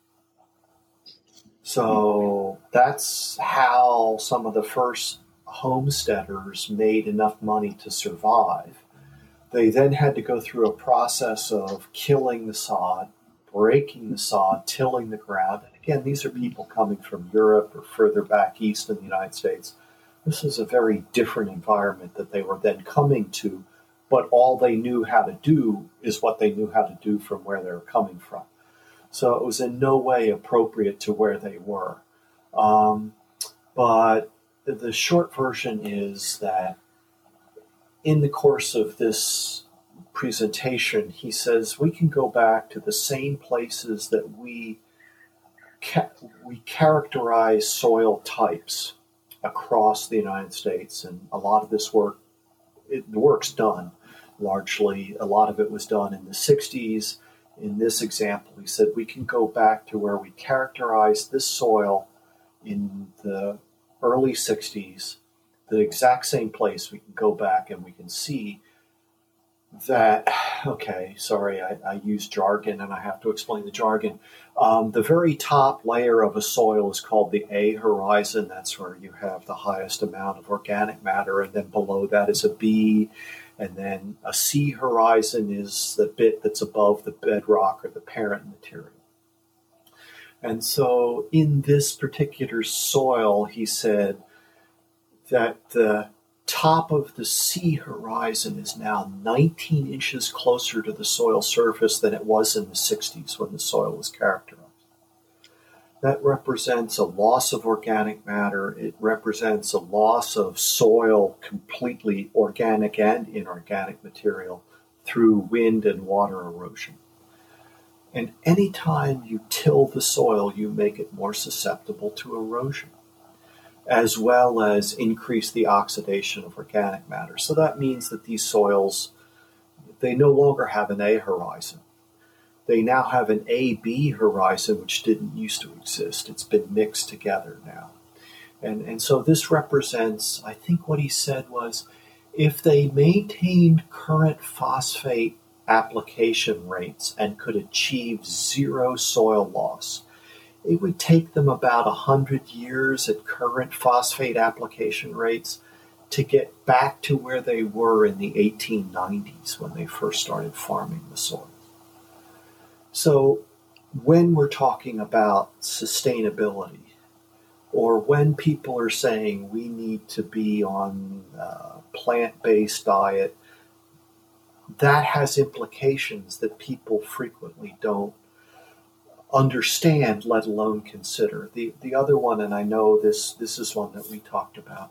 So that's how some of the first homesteaders made enough money to survive. They then had to go through a process of killing the sod, breaking the sod, tilling the ground. And again, these are people coming from Europe or further back east in the United States. This is a very different environment that they were then coming to, but all they knew how to do is what they knew how to do from where they were coming from. So it was in no way appropriate to where they were. But the short version is that in the course of this presentation, he says we can go back to the same places that we characterize soil types across the United States. And a lot of this work, the work's done largely. A lot of it was done in the 60s. In this example, he said we can go back to where we characterized this soil in the early 60s, the exact same place. We can go back and we can see that, okay, sorry, I use jargon and I have to explain the jargon. The very top layer of a soil is called the A horizon. That's where you have the highest amount of organic matter, and then below that is a B. And then a C horizon is the bit that's above the bedrock or the parent material. And so in this particular soil, he said that the top of the C horizon is now 19 inches closer to the soil surface than it was in the 60s when the soil was characterized. That represents a loss of organic matter. It represents a loss of soil, completely organic and inorganic material, through wind and water erosion. And anytime you till the soil, you make it more susceptible to erosion, as well as increase the oxidation of organic matter. So that means that these soils, they no longer have an A horizon. They now have an A-B horizon, which didn't used to exist. It's been mixed together now. And so this represents, I think what he said was, if they maintained current phosphate application rates and could achieve zero soil loss, it would take them about 100 years at current phosphate application rates to get back to where they were in the 1890s when they first started farming the soil. So when we're talking about sustainability, or when people are saying we need to be on a plant-based diet, that has implications that people frequently don't understand, let alone consider. The other one, and I know this is one that we talked about,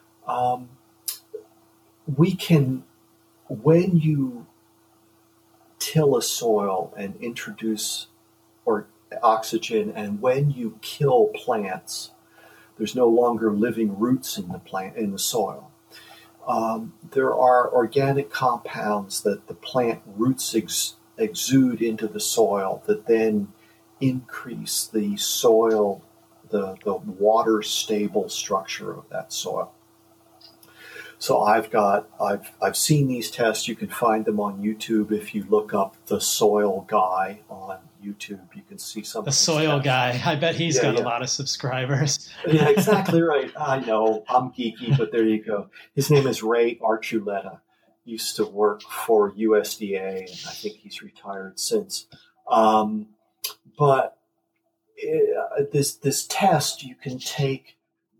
we can, when you till a soil and introduce oxygen, and when you kill plants, there's no longer living roots in the soil. There are organic compounds that the plant roots exude into the soil that then increase the soil, the water stable structure of that soil. So I've seen these tests. You can find them on YouTube. If you look up the soil guy on YouTube, you can see some. The soil tests. Guy. I bet he's got a lot of subscribers. Yeah, exactly right. I know I'm geeky, but there you go. His name is Ray Archuleta. Used to work for USDA, and I think he's retired since. But this test, you can take.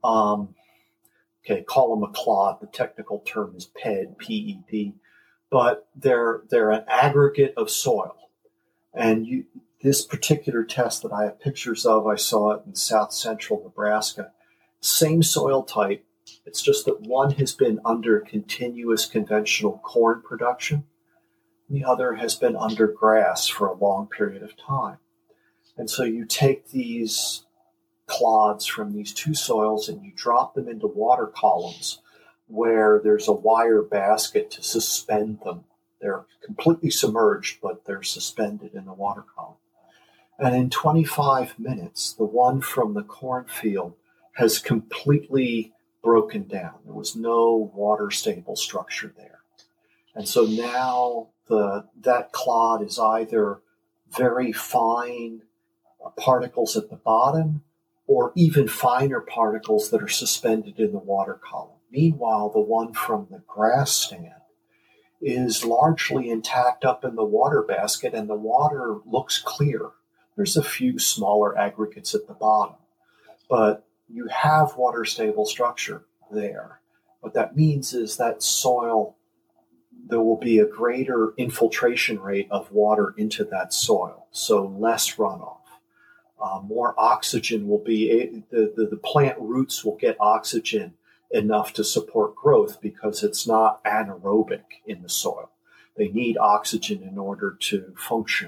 Call them a clod. The technical term is PED, P-E-D, but they're an aggregate of soil. And this particular test that I have pictures of, I saw it in south central Nebraska. Same soil type. It's just that one has been under continuous conventional corn production. The other has been under grass for a long period of time. And so you take these clods from these two soils and you drop them into water columns where there's a wire basket to suspend them. They're completely submerged, but they're suspended in the water column. And in 25 minutes, the one from the cornfield has completely broken down. There was no water stable structure there. And so now that clod is either very fine particles at the bottom or even finer particles that are suspended in the water column. Meanwhile, the one from the grass stand is largely intact up in the water basket, and the water looks clear. There's a few smaller aggregates at the bottom, but you have water stable structure there. What that means is that soil, there will be a greater infiltration rate of water into that soil, so less runoff. More oxygen will be, the plant roots will get oxygen enough to support growth because it's not anaerobic in the soil. They need oxygen in order to function.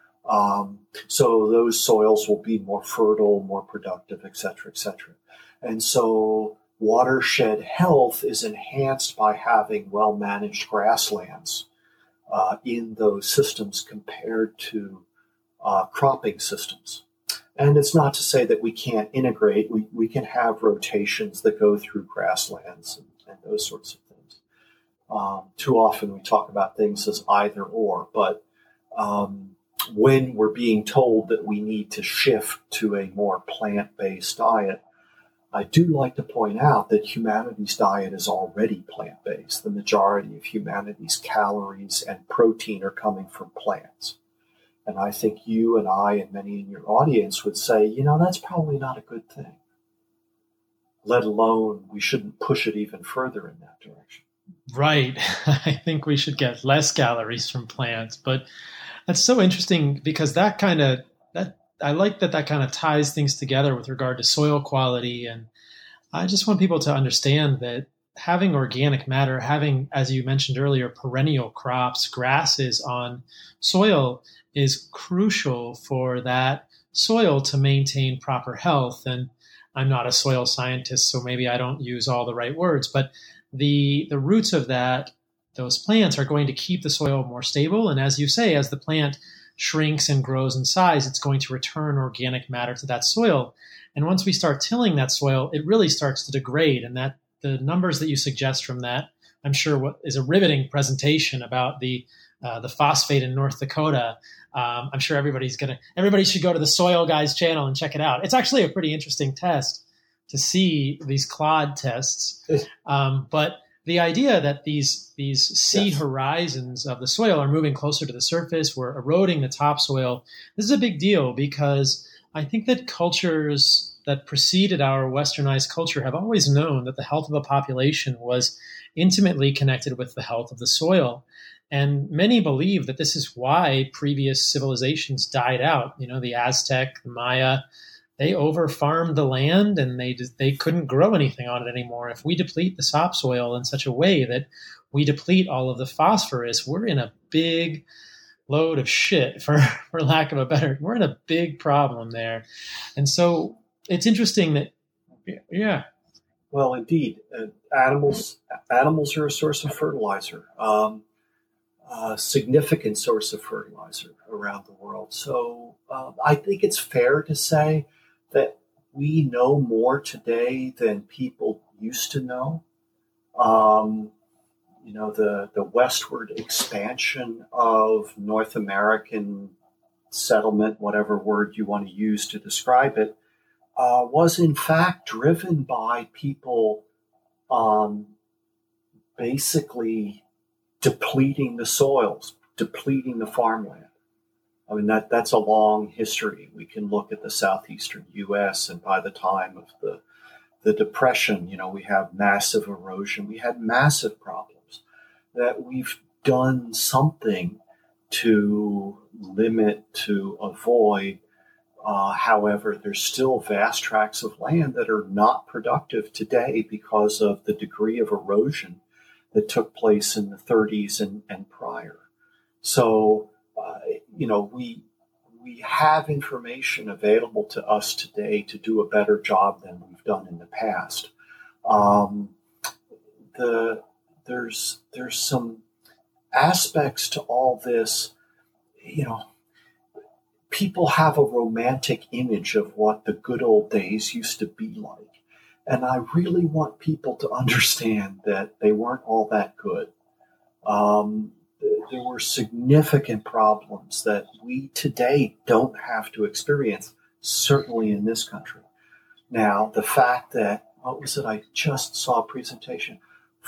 So those soils will be more fertile, more productive, et cetera, et cetera. And so watershed health is enhanced by having well-managed grasslands in those systems compared to cropping systems. And it's not to say that we can't integrate. We can have rotations that go through grasslands and those sorts of things. Too often we talk about things as either or, but when we're being told that we need to shift to a more plant-based diet, I do like to point out that humanity's diet is already plant-based. The majority of humanity's calories and protein are coming from plants. And I think you and I and many in your audience would say, that's probably not a good thing. Let alone we shouldn't push it even further in that direction. Right. I think we should get less calories from plants. But that's so interesting because I like that kind of ties things together with regard to soil quality. And I just want people to understand that having organic matter, having, as you mentioned earlier, perennial crops, grasses on soil is crucial for that soil to maintain proper health. And I'm not a soil scientist, so maybe I don't use all the right words, but the roots of those plants are going to keep the soil more stable. And as you say, as the plant shrinks and grows in size, it's going to return organic matter to that soil. And once we start tilling that soil, it really starts to degrade. And that the numbers that you suggest from that, I'm sure what is a riveting presentation about the phosphate in North Dakota. I'm sure everybody should go to the Soil Guys channel and check it out. It's actually a pretty interesting test to see these clod tests. But the idea that these seed horizons of the soil are moving closer to the surface, we're eroding the topsoil. This is a big deal because I think that cultures that preceded our westernized culture have always known that the health of a population was intimately connected with the health of the soil. And many believe that this is why previous civilizations died out. The Aztec, the Maya, they over-farmed the land and they couldn't grow anything on it anymore. If we deplete the topsoil in such a way that we deplete all of the phosphorus, we're in a big load of shit, for lack of a better, we're in a big problem there. And so it's interesting that, yeah. Well, indeed, animals are a source of fertilizer. A significant source of fertilizer around the world. So I think it's fair to say that we know more today than people used to know. The westward expansion of North American settlement, whatever word you want to use to describe it, was in fact driven by people basically depleting the soils, depleting the farmland. I mean, that's a long history. We can look at the southeastern U.S., and by the time of the Depression, we have massive erosion. We had massive problems that we've done something to limit, to avoid. However, there's still vast tracts of land that are not productive today because of the degree of erosion that took place in the 30s and prior. So, we have information available to us today to do a better job than we've done in the past. There's some aspects to all this. People have a romantic image of what the good old days used to be like. And I really want people to understand that they weren't all that good. There were significant problems that we today don't have to experience, certainly in this country. Now, the fact that, I just saw a presentation,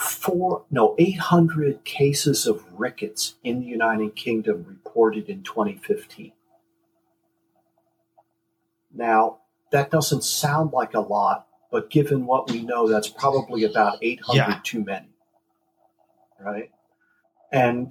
800 cases of rickets in the United Kingdom reported in 2015. Now, that doesn't sound like a lot, but given what we know, that's probably about 800 too many, right? And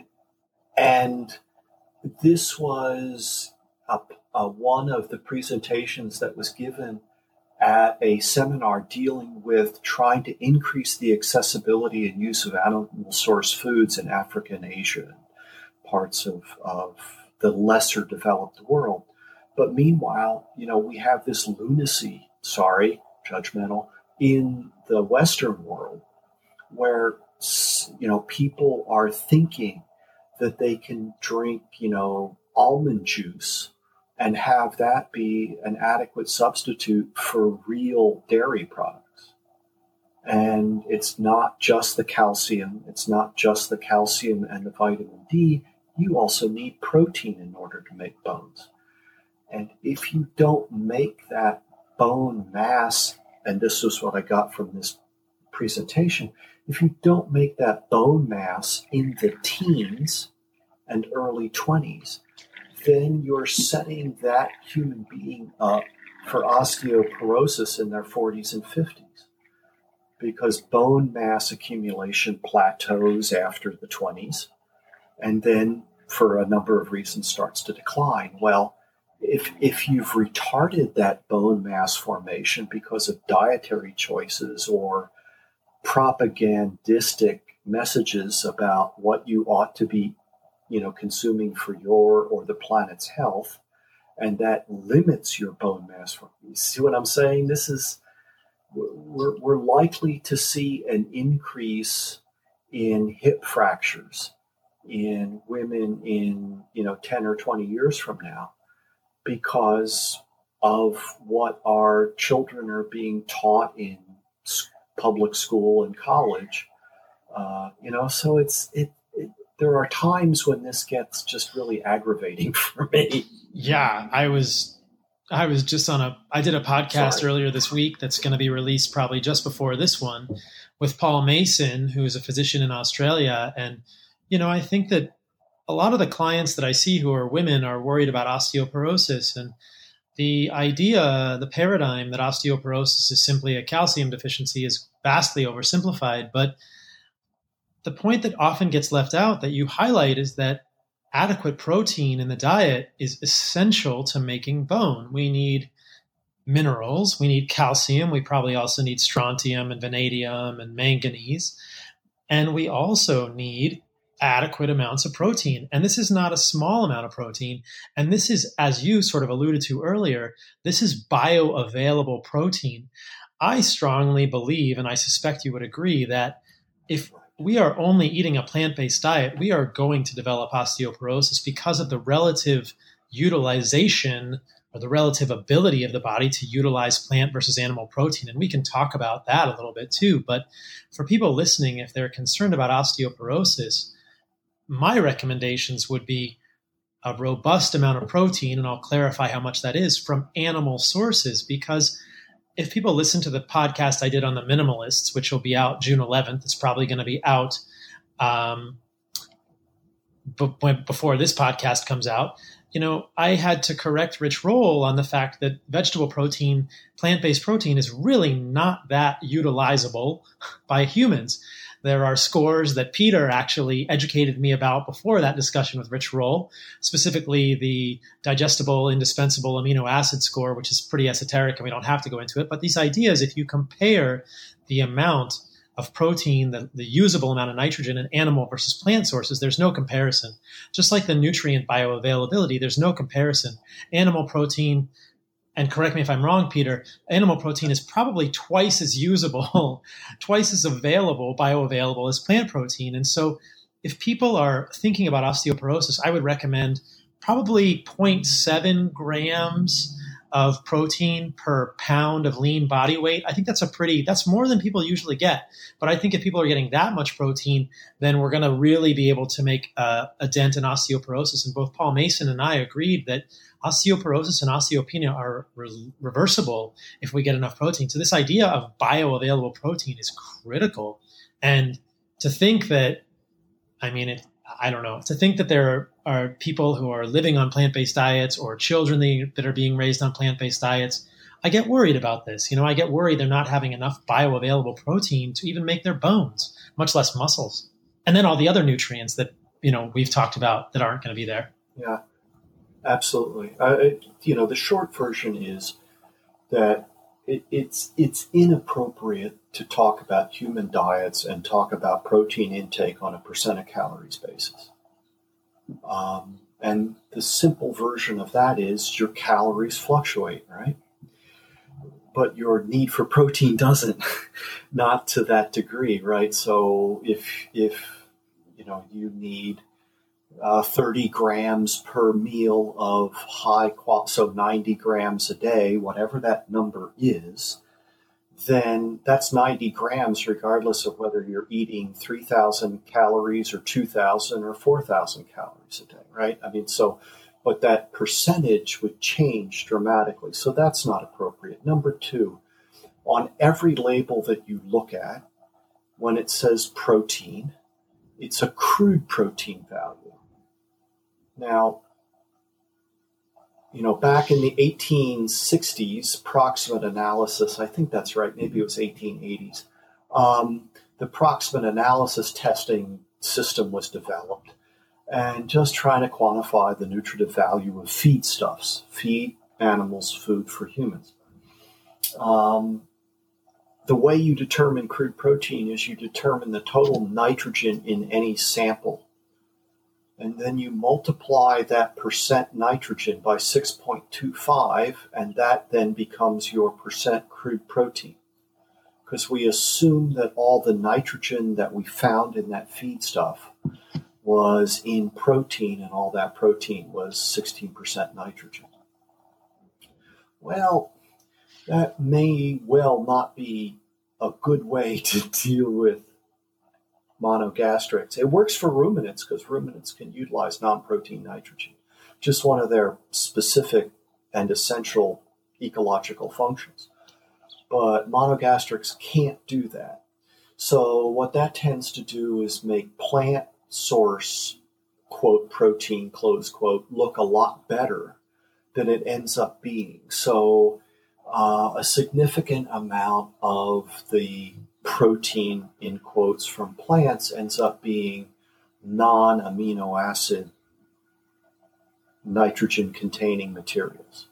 this was one of the presentations that was given at a seminar dealing with trying to increase the accessibility and use of animal source foods in Africa and Asia, and parts of the lesser developed world. But meanwhile, we have this lunacy, judgmental, in the Western world where, people are thinking that they can drink, almond juice and have that be an adequate substitute for real dairy products. And it's not just the calcium. It's not just the calcium and the vitamin D. You also need protein in order to make bones. And if you don't make that bone mass, and this is what I got from this presentation, if you don't make that bone mass in the teens and early 20s, then you're setting that human being up for osteoporosis in their 40s and 50s, because bone mass accumulation plateaus after the 20s and then, for a number of reasons, starts to decline. Well, if you've retarded that bone mass formation because of dietary choices or propagandistic messages about what you ought to be, consuming for your or the planet's health, and that limits your bone mass formation. You see what I'm saying? We're likely to see an increase in hip fractures in women in 10 or 20 years from now, because of what our children are being taught in public school and college. So there are times when this gets just really aggravating for me. Yeah, I did a podcast earlier this week that's going to be released probably just before this one with Paul Mason, who is a physician in Australia. And, I think that a lot of the clients that I see who are women are worried about osteoporosis, and the paradigm that osteoporosis is simply a calcium deficiency is vastly oversimplified. But the point that often gets left out that you highlight is that adequate protein in the diet is essential to making bone. We need minerals, we need calcium, we probably also need strontium and vanadium and manganese, and we also need adequate amounts of protein. And this is not a small amount of protein. And this is, as you sort of alluded to earlier, this is bioavailable protein. I strongly believe, and I suspect you would agree, that if we are only eating a plant-based diet, we are going to develop osteoporosis because of the relative utilization or the relative ability of the body to utilize plant versus animal protein. And we can talk about that a little bit too. But for people listening, if they're concerned about osteoporosis, my recommendations would be a robust amount of protein, and I'll clarify how much that is, from animal sources. Because if people listen to the podcast I did on the minimalists, which will be out June 11th, it's probably going to be out before this podcast comes out. I had to correct Rich Roll on the fact that vegetable protein, plant-based protein, is really not that utilizable by humans. There are scores that Peter actually educated me about before that discussion with Rich Roll, specifically the digestible, indispensable amino acid score, which is pretty esoteric and we don't have to go into it. But these ideas, if you compare the amount of protein, the usable amount of nitrogen in animal versus plant sources, there's no comparison. Just like the nutrient bioavailability, there's no comparison. Animal protein, and correct me if I'm wrong, Peter, animal protein is probably twice as usable, twice as bioavailable as plant protein. And so if people are thinking about osteoporosis, I would recommend probably 0.7 grams of protein per pound of lean body weight. I think that's more than people usually get. But I think if people are getting that much protein, then we're going to really be able to make a dent in osteoporosis. And both Paul Mason and I agreed that osteoporosis and osteopenia are reversible if we get enough protein. So this idea of bioavailable protein is critical. And to think that, to think that there are people who are living on plant-based diets or children that are being raised on plant-based diets, I get worried about this. I get worried they're not having enough bioavailable protein to even make their bones, much less muscles. And then all the other nutrients that, we've talked about that aren't going to be there. Yeah, absolutely. The short version is that it's inappropriate to talk about human diets and talk about protein intake on a percent of calories basis. And the simple version of that is your calories fluctuate, right? But your need for protein doesn't, not to that degree, right? So if you need 30 grams per meal of high quality, so 90 grams a day, whatever that number is, then that's 90 grams regardless of whether you're eating 3,000 calories or 2,000 or 4,000 calories a day, right? But that percentage would change dramatically. So that's not appropriate. Number two, on every label that you look at, when it says protein, it's a crude protein value. Now, back in the 1860s, proximate analysis, I think that's right, maybe it was 1880s, the proximate analysis testing system was developed and just trying to quantify the nutritive value of feedstuffs, feed animals, food for humans. The way you determine crude protein is you determine the total nitrogen in any sample. And then you multiply that percent nitrogen by 6.25, and that then becomes your percent crude protein. Because we assume that all the nitrogen that we found in that feedstuff was in protein, and all that protein was 16% nitrogen. Well, that may well not be a good way to deal with monogastrics. It works for ruminants because ruminants can utilize non-protein nitrogen, just one of their specific and essential ecological functions. But monogastrics can't do that. So what that tends to do is make plant source, quote, protein, close quote, look a lot better than it ends up being. So a significant amount of the protein, in quotes, from plants ends up being non-amino acid nitrogen-containing materials.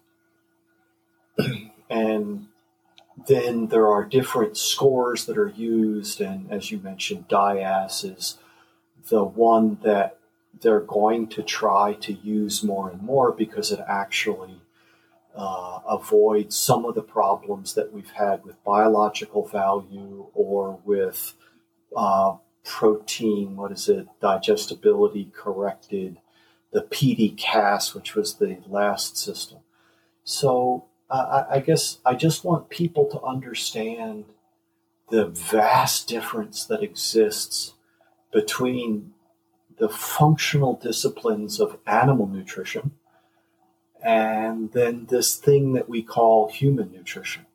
And then there are different scores that are used, and as you mentioned, DIAS is the one that they're going to try to use more and more because it actually avoids some of the problems that we've had with biological value or with protein, digestibility corrected, the PD-CAS, which was the last system. So I guess I just want people to understand the vast difference that exists between the functional disciplines of animal nutrition and then this thing that we call human nutrition.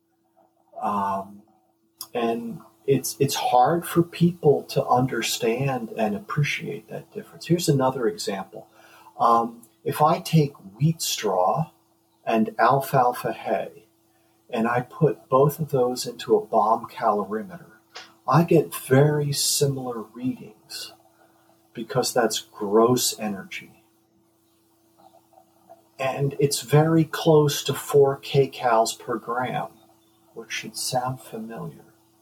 And it's hard for people to understand and appreciate that difference. Here's another example. If I take wheat straw and alfalfa hay, and I put both of those into a bomb calorimeter, I get very similar readings because that's gross energy. And it's very close to 4 kcals per gram, which should sound familiar.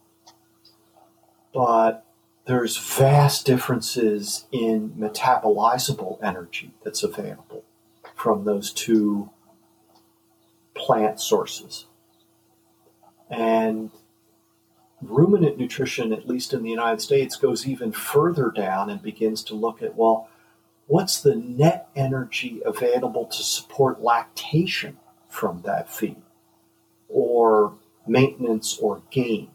But there's vast differences in metabolizable energy that's available from those two plant sources. And ruminant nutrition, at least in the United States, goes even further down and begins to look at, well, what's the net energy available to support lactation from that feed, or maintenance or gain?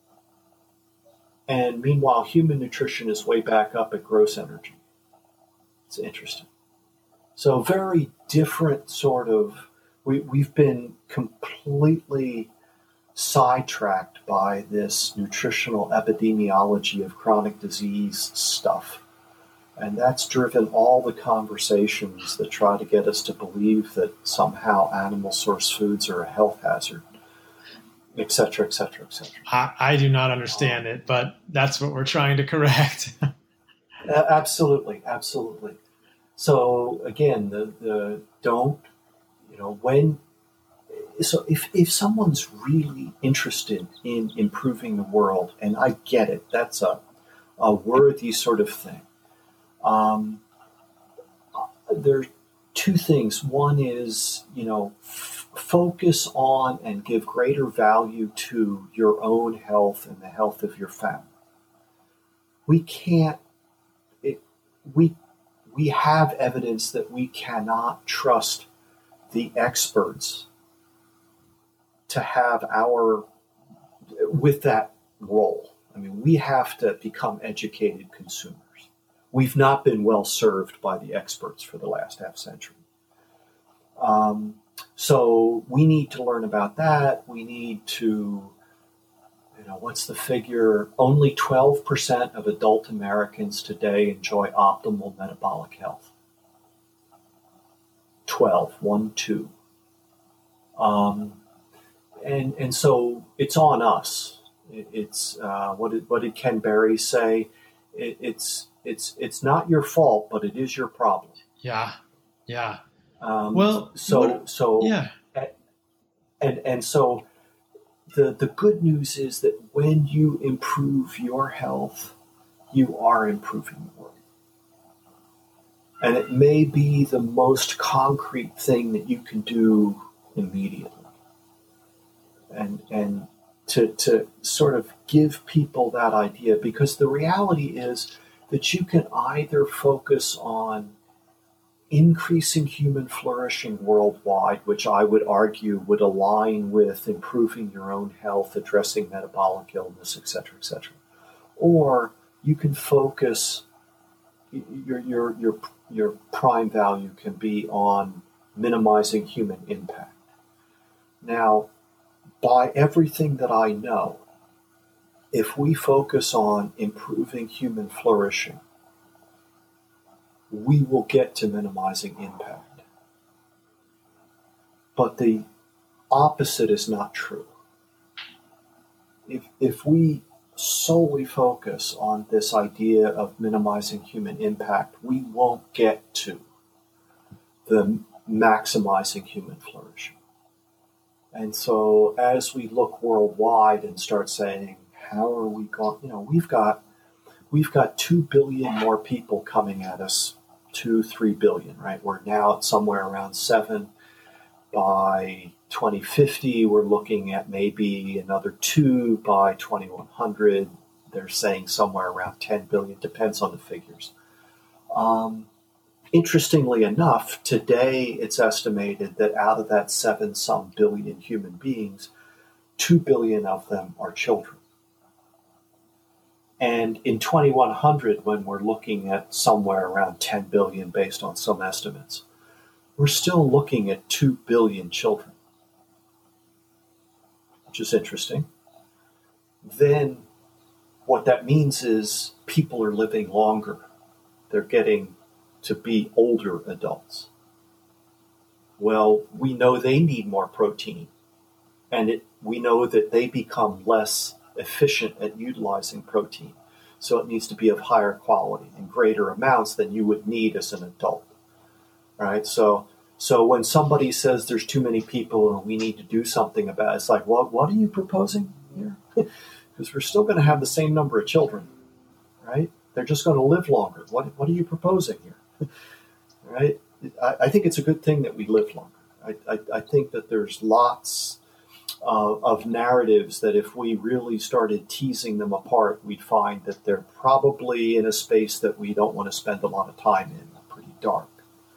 And meanwhile, human nutrition is way back up at gross energy. It's interesting. So very different sort of, we've been completely sidetracked by this nutritional epidemiology of chronic disease stuff. And that's driven all the conversations that try to get us to believe that somehow animal source foods are a health hazard, et cetera, et cetera, et cetera. I do not understand it, but that's what we're trying to correct. Absolutely, absolutely. So again, if someone's really interested in improving the world, and I get it, that's a worthy sort of thing. There are two things. One is, focus on and give greater value to your own health and the health of your family. We have evidence that we cannot trust the experts to have with that role. I mean, we have to become educated consumers. We've not been well served by the experts for the last half century. So we need to learn about that. We need to, what's the figure? Only 12% of adult Americans today enjoy optimal metabolic health. 12, 1, 2. And so it's on us. It's what did Ken Berry say? It's not your fault, but it is your problem. Yeah. Yeah. And so the good news is that when you improve your health, you are improving the world. And it may be the most concrete thing that you can do immediately. And to sort of give people that idea, because the reality is that you can either focus on increasing human flourishing worldwide, which I would argue would align with improving your own health, addressing metabolic illness, et cetera, or you can focus, your prime value can be on minimizing human impact. Now, by everything that I know, if we focus on improving human flourishing, we will get to minimizing impact. But the opposite is not true. If we solely focus on this idea of minimizing human impact, we won't get to the maximizing human flourishing. And so as we look worldwide and start saying, how are we going, we've got 2 billion more people coming at us, 2-3 billion, right? We're now at somewhere around 7. By 2050, we're looking at maybe another 2 by 2100. They're saying somewhere around 10 billion, depends on the figures. Interestingly enough, today it's estimated that out of that 7-some billion human beings, 2 billion of them are children. And in 2100, when we're looking at somewhere around 10 billion based on some estimates, we're still looking at 2 billion children, which is interesting. Then what that means is people are living longer. They're getting to be older adults. Well, we know they need more protein, and we know that they become less efficient at utilizing protein. So it needs to be of higher quality and greater amounts than you would need as an adult. Right? So when somebody says there's too many people and we need to do something about it, it's like, what are you proposing here? Because we're still going to have the same number of children, right? They're just going to live longer. What are you proposing here? Right? I think it's a good thing that we live longer. I think that there's lots of narratives that if we really started teasing them apart, we'd find that they're probably in a space that we don't want to spend a lot of time in, pretty dark.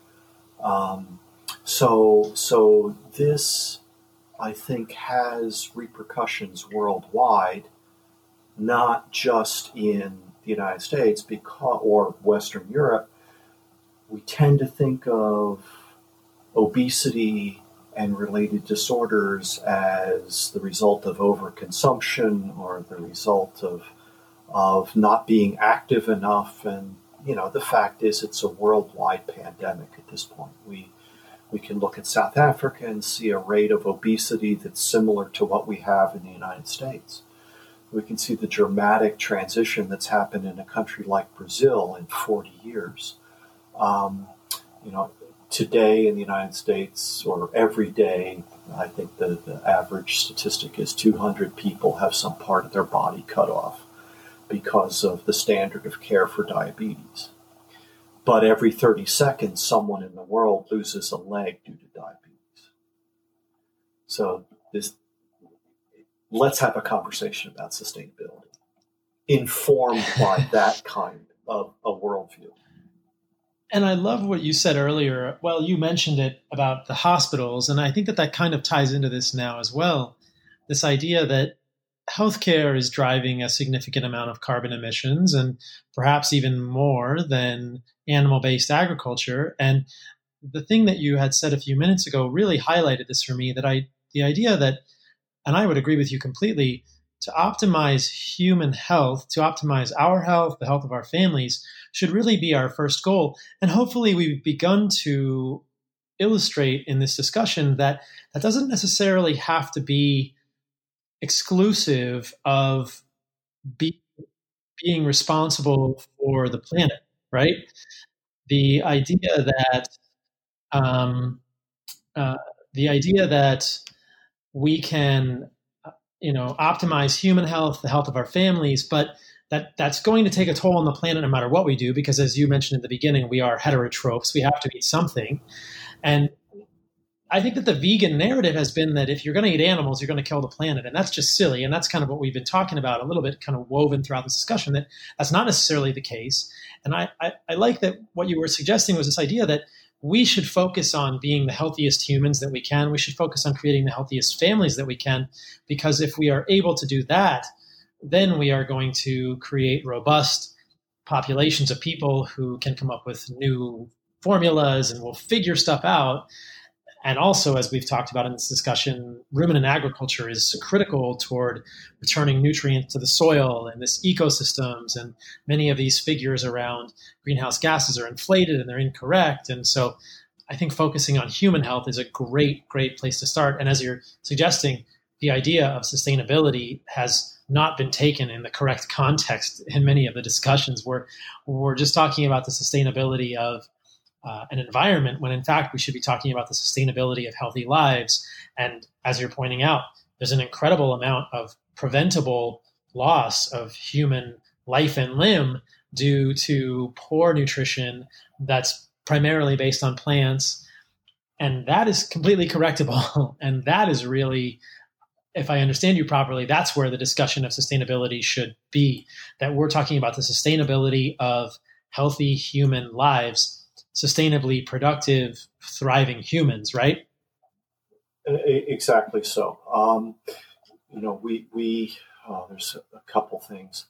So this, I think, has repercussions worldwide, not just in the United States or Western Europe. We tend to think of obesity and related disorders as the result of overconsumption or the result of not being active enough. And, the fact is it's a worldwide pandemic at this point. We can look at South Africa and see a rate of obesity that's similar to what we have in the United States. We can see the dramatic transition that's happened in a country like Brazil in 40 years. Today in the United States, or every day, I think the average statistic is 200 people have some part of their body cut off because of the standard of care for diabetes. But every 30 seconds, someone in the world loses a leg due to diabetes. So let's have a conversation about sustainability, informed by that kind of a worldview. And I love what you said earlier. Well, you mentioned it about the hospitals, and I think that kind of ties into this now as well. This idea that healthcare is driving a significant amount of carbon emissions, and perhaps even more than animal-based agriculture. And the thing that you had said a few minutes ago really highlighted this for me, the idea that, and I would agree with you completely, to optimize human health, to optimize our health, the health of our families, should really be our first goal. And hopefully we've begun to illustrate in this discussion that doesn't necessarily have to be exclusive of being responsible for the planet, right? The idea that we can optimize human health, the health of our families, but that's going to take a toll on the planet no matter what we do, because as you mentioned at the beginning, we are heterotrophs. We have to eat something. And I think that the vegan narrative has been that if you're going to eat animals, you're going to kill the planet. And that's just silly. And that's kind of what we've been talking about a little bit, kind of woven throughout this discussion, that that's not necessarily the case. And I like that what you were suggesting was this idea that we should focus on being the healthiest humans that we can. We should focus on creating the healthiest families that we can, because if we are able to do that, then we are going to create robust populations of people who can come up with new formulas and will figure stuff out. And also, as we've talked about in this discussion, ruminant agriculture is critical toward returning nutrients to the soil and this ecosystems. And many of these figures around greenhouse gases are inflated and they're incorrect. And so I think focusing on human health is a great, great place to start. And as you're suggesting, the idea of sustainability has not been taken in the correct context in many of the discussions. We're just talking about the sustainability of an environment, when in fact we should be talking about the sustainability of healthy lives. And as you're pointing out, there's an incredible amount of preventable loss of human life and limb due to poor nutrition that's primarily based on plants. And that is completely correctable. And that is really, if I understand you properly, that's where the discussion of sustainability should be, that we're talking about the sustainability of healthy human lives. sustainably productive, thriving humans, right? Exactly so. There's a couple things.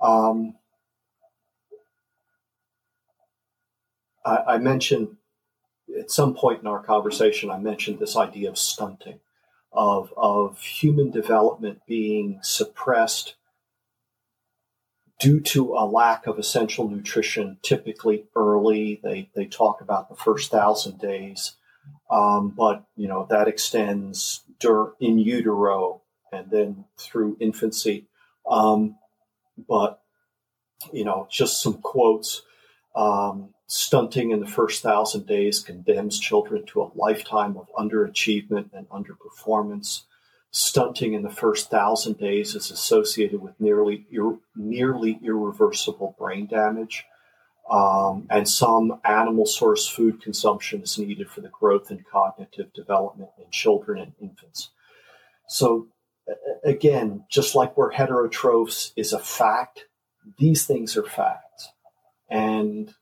I mentioned at some point in our conversation, I mentioned this idea of stunting, of human development being suppressed due to a lack of essential nutrition, typically early. They talk about the first 1,000 days, but that extends in utero and then through infancy. But just some quotes. Stunting in the first 1,000 days condemns children to a lifetime of underachievement and underperformance. Stunting in the first 1,000 days is associated with nearly irreversible brain damage. And some animal source food consumption is needed for the growth and cognitive development in children and infants. So again, just like where heterotrophs is a fact, these things are facts. And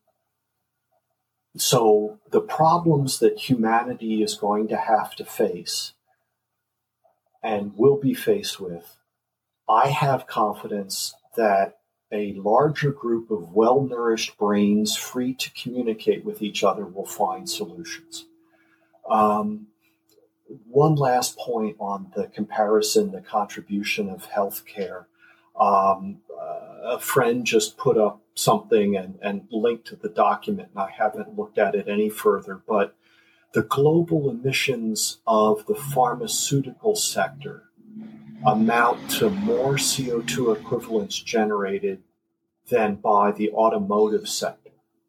so the problems that humanity is going to have to face and will be faced with, I have confidence that a larger group of well-nourished brains free to communicate with each other will find solutions. One last point on the comparison, the contribution of healthcare. A friend just put up something and linked to the document, and I haven't looked at it any further, but the global emissions of the pharmaceutical sector amount to more CO2 equivalents generated than by the automotive sector.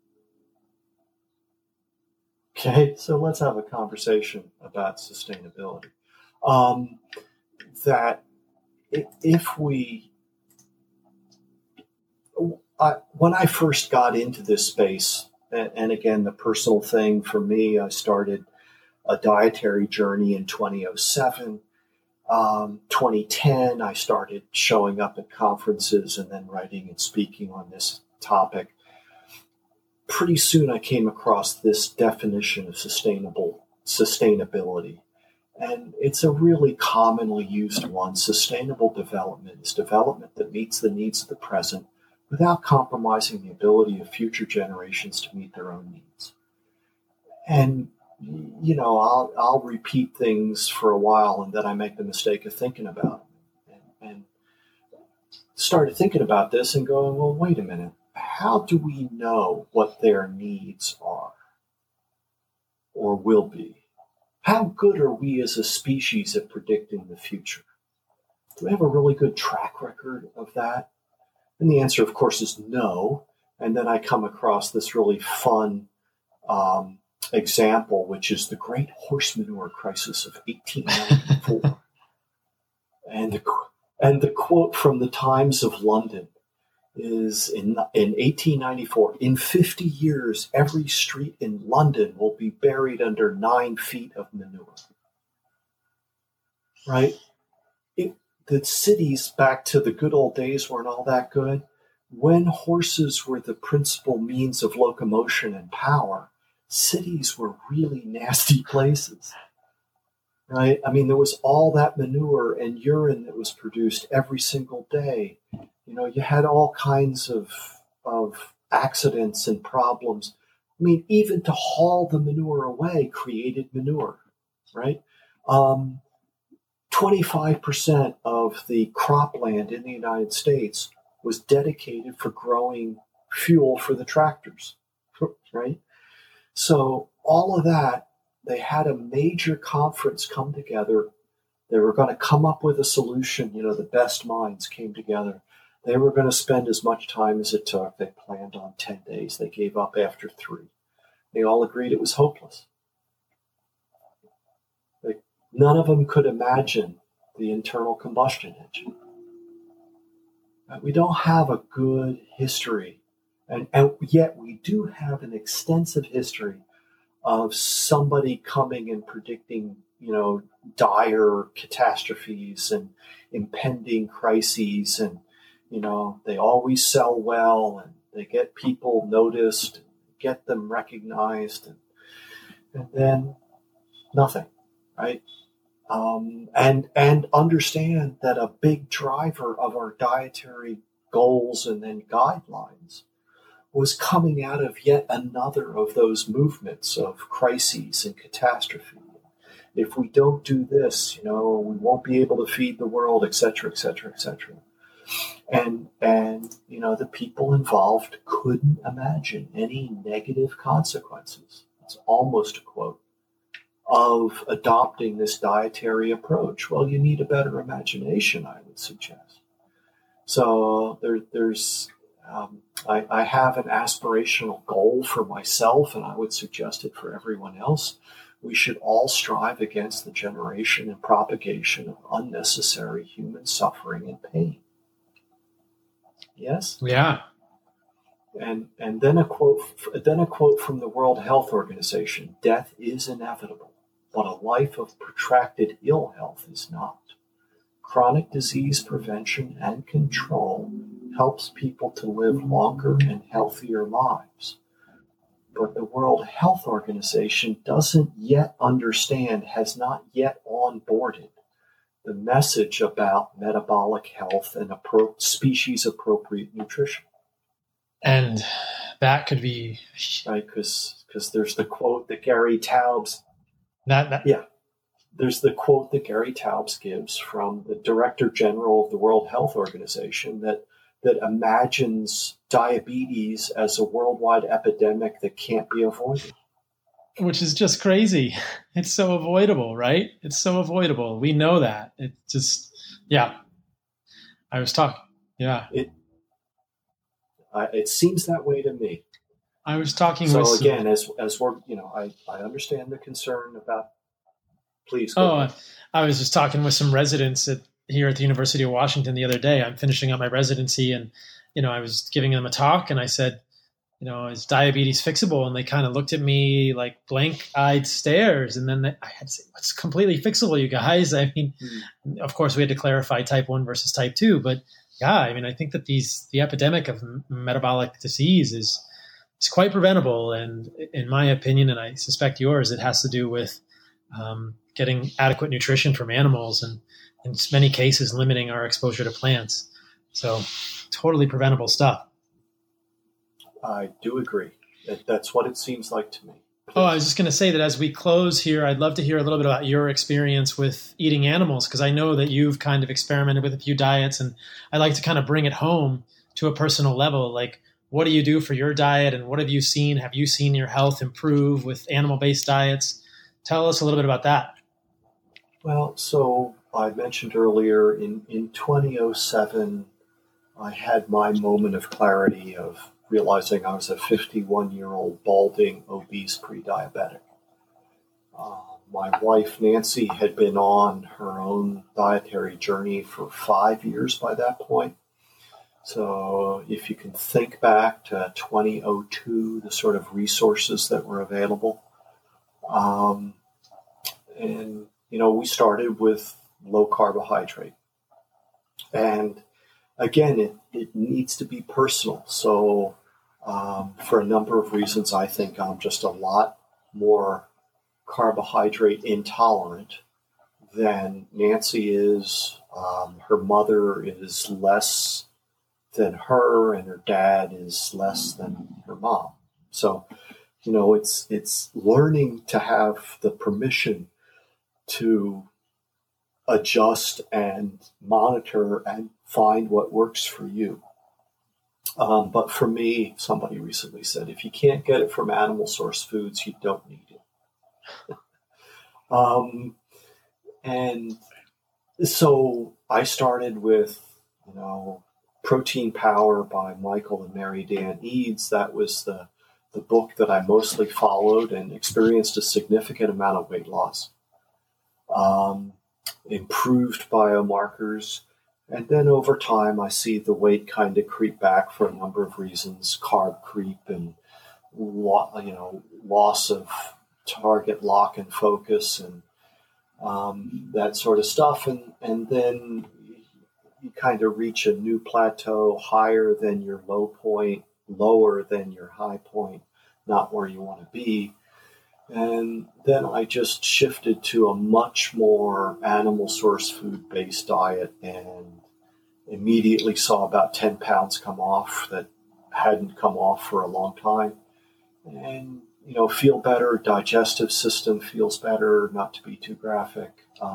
Okay, so let's have a conversation about sustainability. When I first got into this space, and again, the personal thing for me, I started a dietary journey in 2007. 2010, I started showing up at conferences and then writing and speaking on this topic. Pretty soon I came across this definition of sustainability. And it's a really commonly used one. Sustainable development is development that meets the needs of the present without compromising the ability of future generations to meet their own needs. And, I'll repeat things for a while and then I make the mistake of thinking about them. And started thinking about this and going, well, wait a minute. How do we know what their needs are or will be? How good are we as a species at predicting the future? Do we have a really good track record of that? And the answer, of course, is no. And then I come across this really fun example, which is the Great Horse Manure Crisis of 1894. and the quote from the Times of London is in 1894, in 50 years, every street in London will be buried under 9 feet of manure. Right? The cities, back to the good old days, weren't all that good. When horses were the principal means of locomotion and power, cities were really nasty places. Right? I mean, there was all that manure and urine that was produced every single day. You had all kinds of accidents and problems. I mean, even to haul the manure away created manure, right? 25% of the cropland in the United States was dedicated for growing fuel for the tractors, right? So all of that, they had a major conference come together. They were going to come up with a solution. The best minds came together. They were going to spend as much time as it took. They planned on 10 days. They gave up after 3. They all agreed it was hopeless. None of them could imagine the internal combustion engine. We don't have a good history, and yet we do have an extensive history of somebody coming and predicting, dire catastrophes and impending crises, and they always sell well and they get people noticed, get them recognized, and then nothing, right? And understand that a big driver of our dietary goals and then guidelines was coming out of yet another of those movements of crises and catastrophe. If we don't do this, we won't be able to feed the world, et cetera, et cetera, et cetera. And the people involved couldn't imagine any negative consequences. It's almost a quote of adopting this dietary approach. Well, you need a better imagination, I would suggest. So I have an aspirational goal for myself, and I would suggest it for everyone else. We should all strive against the generation and propagation of unnecessary human suffering and pain. Yes? Yeah. And then a quote from the World Health Organization: death is inevitable, but a life of protracted ill health is not. Chronic disease prevention and control helps people to live longer and healthier lives. But the World Health Organization doesn't yet understand, has not yet onboarded the message about metabolic health and species-appropriate nutrition. And that could be... Right, because there's the quote that Gary Taubes... There's the quote that Gary Taubes gives from the Director General of the World Health Organization that imagines diabetes as a worldwide epidemic that can't be avoided. Which is just crazy. It's so avoidable, right? It's so avoidable. We know that. It just, yeah. I was talking, yeah. It seems that way to me. I was talking with... So again, as we're, I understand the concern about... Please go ahead. I was just talking with some residents here at the University of Washington the other day. I'm finishing up my residency, and, I was giving them a talk, and I said, is diabetes fixable? And they kind of looked at me like blank-eyed stares. And then I had to say, what's completely fixable, you guys? I mean, Of course, we had to clarify type 1 versus type 2. But yeah, I think that the epidemic of metabolic disease is quite preventable. And in my opinion, and I suspect yours, it has to do with getting adequate nutrition from animals and in many cases limiting our exposure to plants. So totally preventable stuff. I do agree. That's what it seems like to me. Please. Oh, I was just going to say that as we close here, I'd love to hear a little bit about your experience with eating animals, because I know that you've kind of experimented with a few diets, and I like to kind of bring it home to a personal level. Like, what do you do for your diet, and what have you seen? Have you seen your health improve with animal-based diets? Tell us a little bit about that. Well, so I mentioned earlier in 2007, I had my moment of clarity of realizing I was a 51-year-old balding, obese pre-diabetic. My wife, Nancy, had been on her own dietary journey for 5 years by that point. So if you can think back to 2002, the sort of resources that were available. We started with low carbohydrate. And again, it needs to be personal. So for a number of reasons, I think I'm just a lot more carbohydrate intolerant than Nancy is. Her mother is less than her, and her dad is less than her mom. So, it's learning to have the permission to adjust and monitor and find what works for you. But for me, somebody recently said, if you can't get it from animal source foods, you don't need it. And so I started with, Protein Power by Michael and Mary Dan Eads. That was the book that I mostly followed and experienced a significant amount of weight loss. Improved biomarkers. And then over time, I see the weight kind of creep back for a number of reasons: carb creep and loss of target lock and focus and that sort of stuff. And then you kind of reach a new plateau higher than your low point, lower than your high point. not where you want to be. And then I just shifted to a much more animal source food based diet and immediately saw about 10 pounds come off that hadn't come off for a long time. And, feel better, digestive system feels better, not to be too graphic.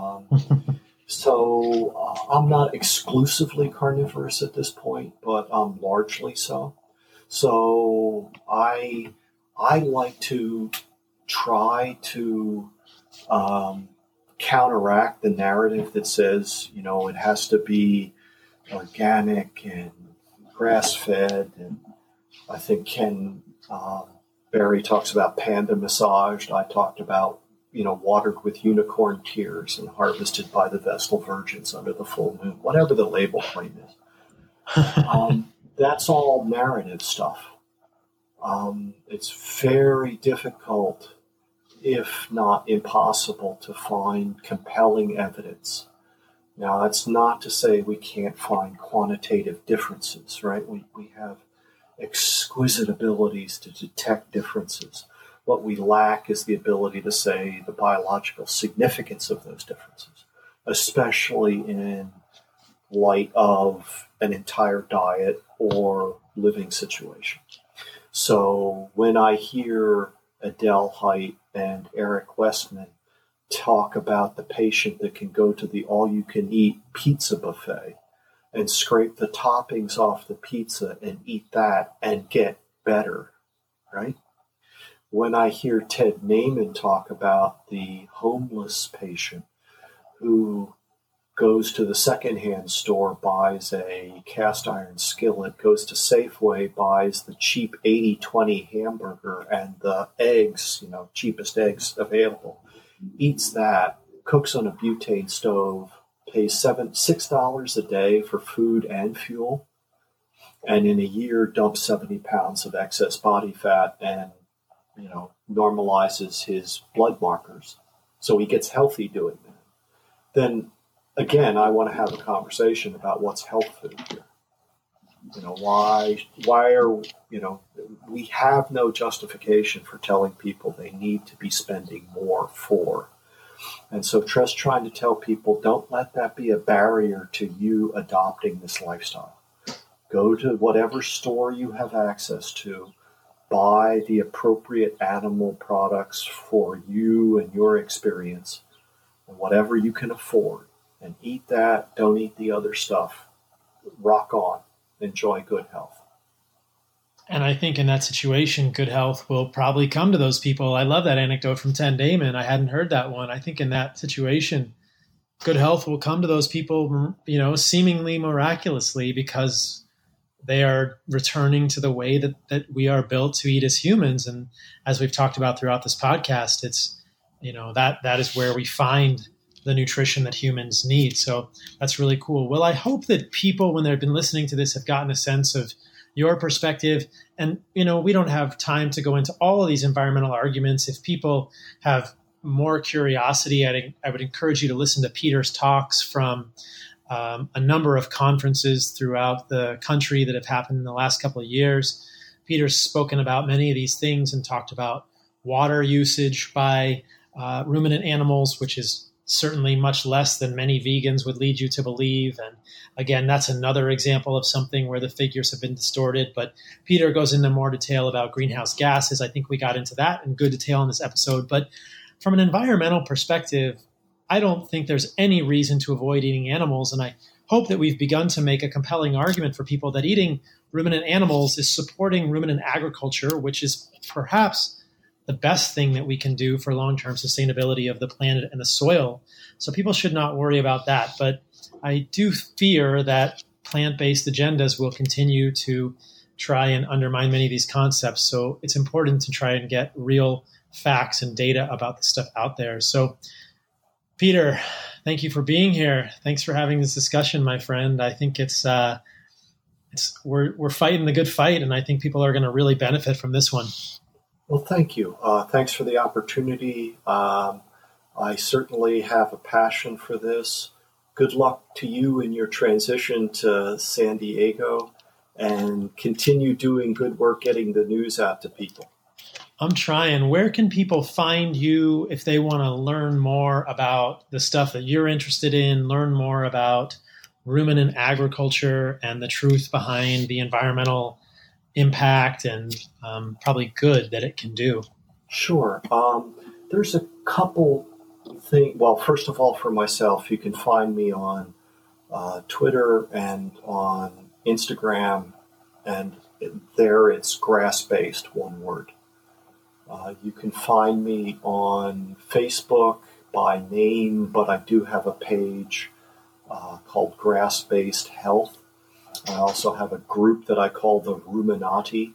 So I'm not exclusively carnivorous at this point, but I'm largely so. So I like to try to counteract the narrative that says, it has to be organic and grass-fed. And I think Ken Berry talks about panda massaged. I talked about, watered with unicorn tears and harvested by the Vestal Virgins under the full moon, whatever the label claim is. That's all narrative stuff. It's very difficult, if not impossible, to find compelling evidence. Now, that's not to say we can't find quantitative differences, right? We have exquisite abilities to detect differences. What we lack is the ability to say the biological significance of those differences, especially in light of an entire diet or living situation. So when I hear Adele Height and Eric Westman talk about the patient that can go to the all-you-can-eat pizza buffet and scrape the toppings off the pizza and eat that and get better, right? When I hear Ted Naiman talk about the homeless patient who goes to the secondhand store, buys a cast iron skillet, goes to Safeway, buys the cheap 80-20 hamburger and the eggs, cheapest eggs available, eats that, cooks on a butane stove, pays $6 a day for food and fuel, and in a year dumps 70 pounds of excess body fat and, normalizes his blood markers. So he gets healthy doing that. Then, again, I want to have a conversation about what's health food here. Why are, we have no justification for telling people they need to be spending more for. And so just trying to tell people, don't let that be a barrier to you adopting this lifestyle. Go to whatever store you have access to, buy the appropriate animal products for you and your experience, and whatever you can afford, and eat that, don't eat the other stuff. Rock on. Enjoy good health. And I think in that situation, good health will probably come to those people. I love that anecdote from Ted Naiman. I hadn't heard that one. I think in that situation, good health will come to those people, seemingly miraculously, because they are returning to the way that we are built to eat as humans. And as we've talked about throughout this podcast, it's, that is where we find the nutrition that humans need. So that's really cool. Well, I hope that people, when they've been listening to this, have gotten a sense of your perspective. And, we don't have time to go into all of these environmental arguments. If people have more curiosity, I would encourage you to listen to Peter's talks from a number of conferences throughout the country that have happened in the last couple of years. Peter's spoken about many of these things and talked about water usage by ruminant animals, which is certainly much less than many vegans would lead you to believe. And again, that's another example of something where the figures have been distorted. But Peter goes into more detail about greenhouse gases. I think we got into that in good detail in this episode. But from an environmental perspective, I don't think there's any reason to avoid eating animals. And I hope that we've begun to make a compelling argument for people that eating ruminant animals is supporting ruminant agriculture, which is perhaps the best thing that we can do for long-term sustainability of the planet and the soil. So people should not worry about that. But I do fear that plant-based agendas will continue to try and undermine many of these concepts. So it's important to try and get real facts and data about the stuff out there. So Peter, thank you for being here. Thanks for having this discussion, my friend. I think we're fighting the good fight, and I think people are going to really benefit from this one. Well, thank you. Thanks for the opportunity. I certainly have a passion for this. Good luck to you in your transition to San Diego, and continue doing good work getting the news out to people. I'm trying. Where can people find you if they want to learn more about the stuff that you're interested in, learn more about ruminant agriculture and the truth behind the environmental impact and probably good that it can do? Sure. There's a couple things. Well, first of all, for myself, you can find me on Twitter and on Instagram, and there it's grass-based, one word. You can find me on Facebook by name, but I do have a page called Grass-Based Health. I also have a group that I call the Ruminati.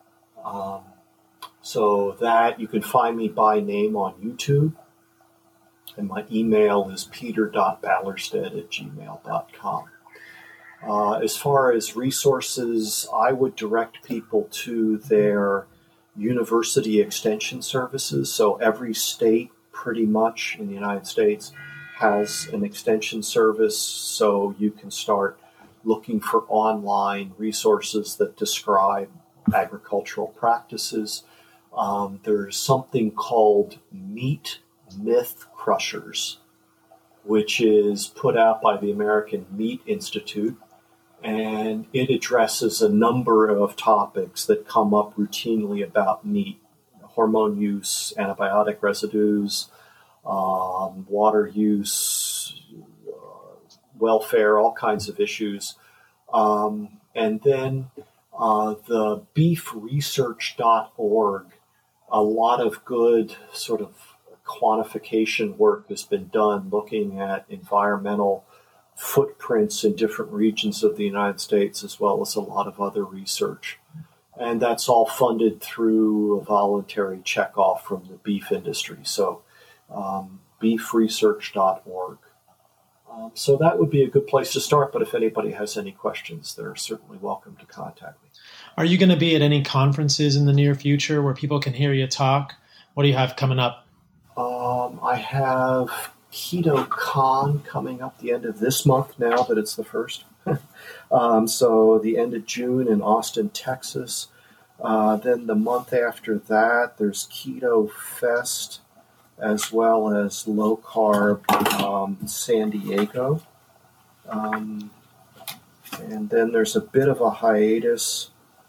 So that you can find me by name on YouTube. And my email is peter.ballerstedt@gmail.com. As far as resources, I would direct people to their university extension services. So every state pretty much in the United States has an extension service, so you can start looking for online resources that describe agricultural practices. There's something called Meat Myth Crushers, which is put out by the American Meat Institute, and it addresses a number of topics that come up routinely about meat: hormone use, antibiotic residues, water use, welfare, all kinds of issues. And then the beefresearch.org, a lot of good sort of quantification work has been done looking at environmental footprints in different regions of the United States, as well as a lot of other research. And that's all funded through a voluntary checkoff from the beef industry. So beefresearch.org. So that would be a good place to start, but if anybody has any questions, they're certainly welcome to contact me. Are you going to be at any conferences in the near future where people can hear you talk? What do you have coming up? I have KetoCon coming up the end of this month now that it's the first. So the end of June in Austin, Texas. Then the month after that, there's Keto Fest, as well as Low Carb San Diego. And then there's a bit of a hiatus.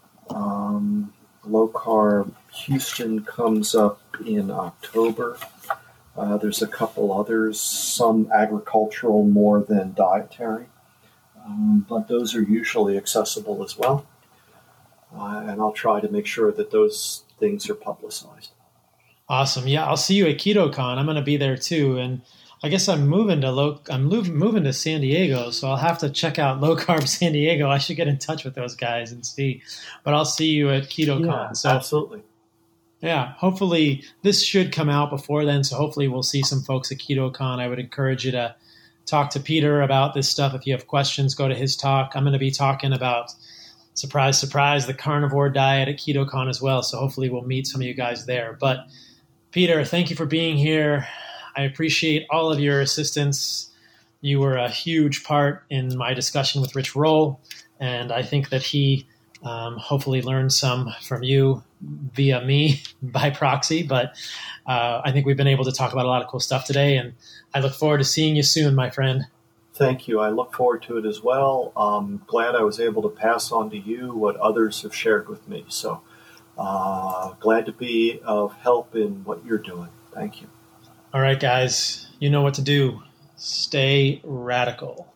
Low Carb Houston comes up in October. There's a couple others, some agricultural more than dietary, but those are usually accessible as well. And I'll try to make sure that those things are publicized. Awesome. Yeah, I'll see you at KetoCon. I'm going to be there too. And I guess I'm moving to San Diego, so I'll have to check out Low Carb San Diego. I should get in touch with those guys and see. But I'll see you at KetoCon. Yeah, absolutely. Yeah, hopefully this should come out before then, so hopefully we'll see some folks at KetoCon. I would encourage you to talk to Peter about this stuff. If you have questions, go to his talk. I'm going to be talking about, surprise, surprise, the carnivore diet at KetoCon as well, so hopefully we'll meet some of you guys there. But Peter, thank you for being here. I appreciate all of your assistance. You were a huge part in my discussion with Rich Roll, and I think that he hopefully learned some from you via me by proxy. But I think we've been able to talk about a lot of cool stuff today, and I look forward to seeing you soon, my friend. Thank you. I look forward to it as well. I'm glad I was able to pass on to you what others have shared with me. So glad to be of help in what you're doing. Thank you. All right, guys, you know what to do. Stay radical.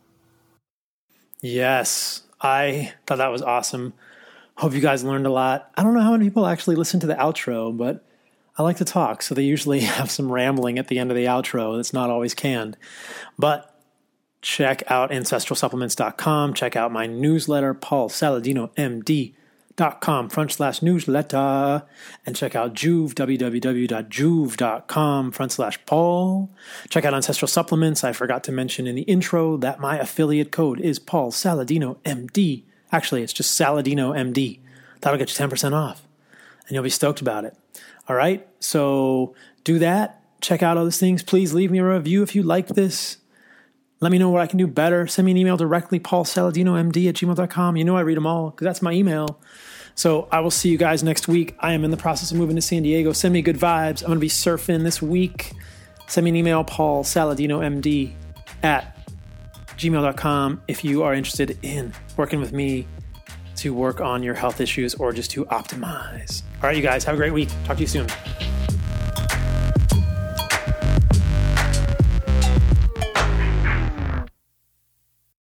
Yes, I thought that was awesome. Hope you guys learned a lot. I don't know how many people actually listen to the outro, but I like to talk, so they usually have some rambling at the end of the outro that's not always canned. But check out ancestralsupplements.com. Check out my newsletter, paulsaladinomd.com/newsletter. And check out Joovv, www.joovv.com/Paul. Check out Ancestral Supplements. I forgot to mention in the intro that my affiliate code is Paul Saladino MD. Actually, it's just Saladino MD. That'll get you 10% off, and you'll be stoked about it. All right, so do that. Check out all those things. Please leave me a review if you like this. Let me know what I can do better. Send me an email directly, paulsaladinomd@gmail.com. You know I read them all because that's my email. So I will see you guys next week. I am in the process of moving to San Diego. Send me good vibes. I'm going to be surfing this week. Send me an email, paulsaladinomd@gmail.com, if you are interested in working with me to work on your health issues or just to optimize. All right, you guys, have a great week. Talk to you soon.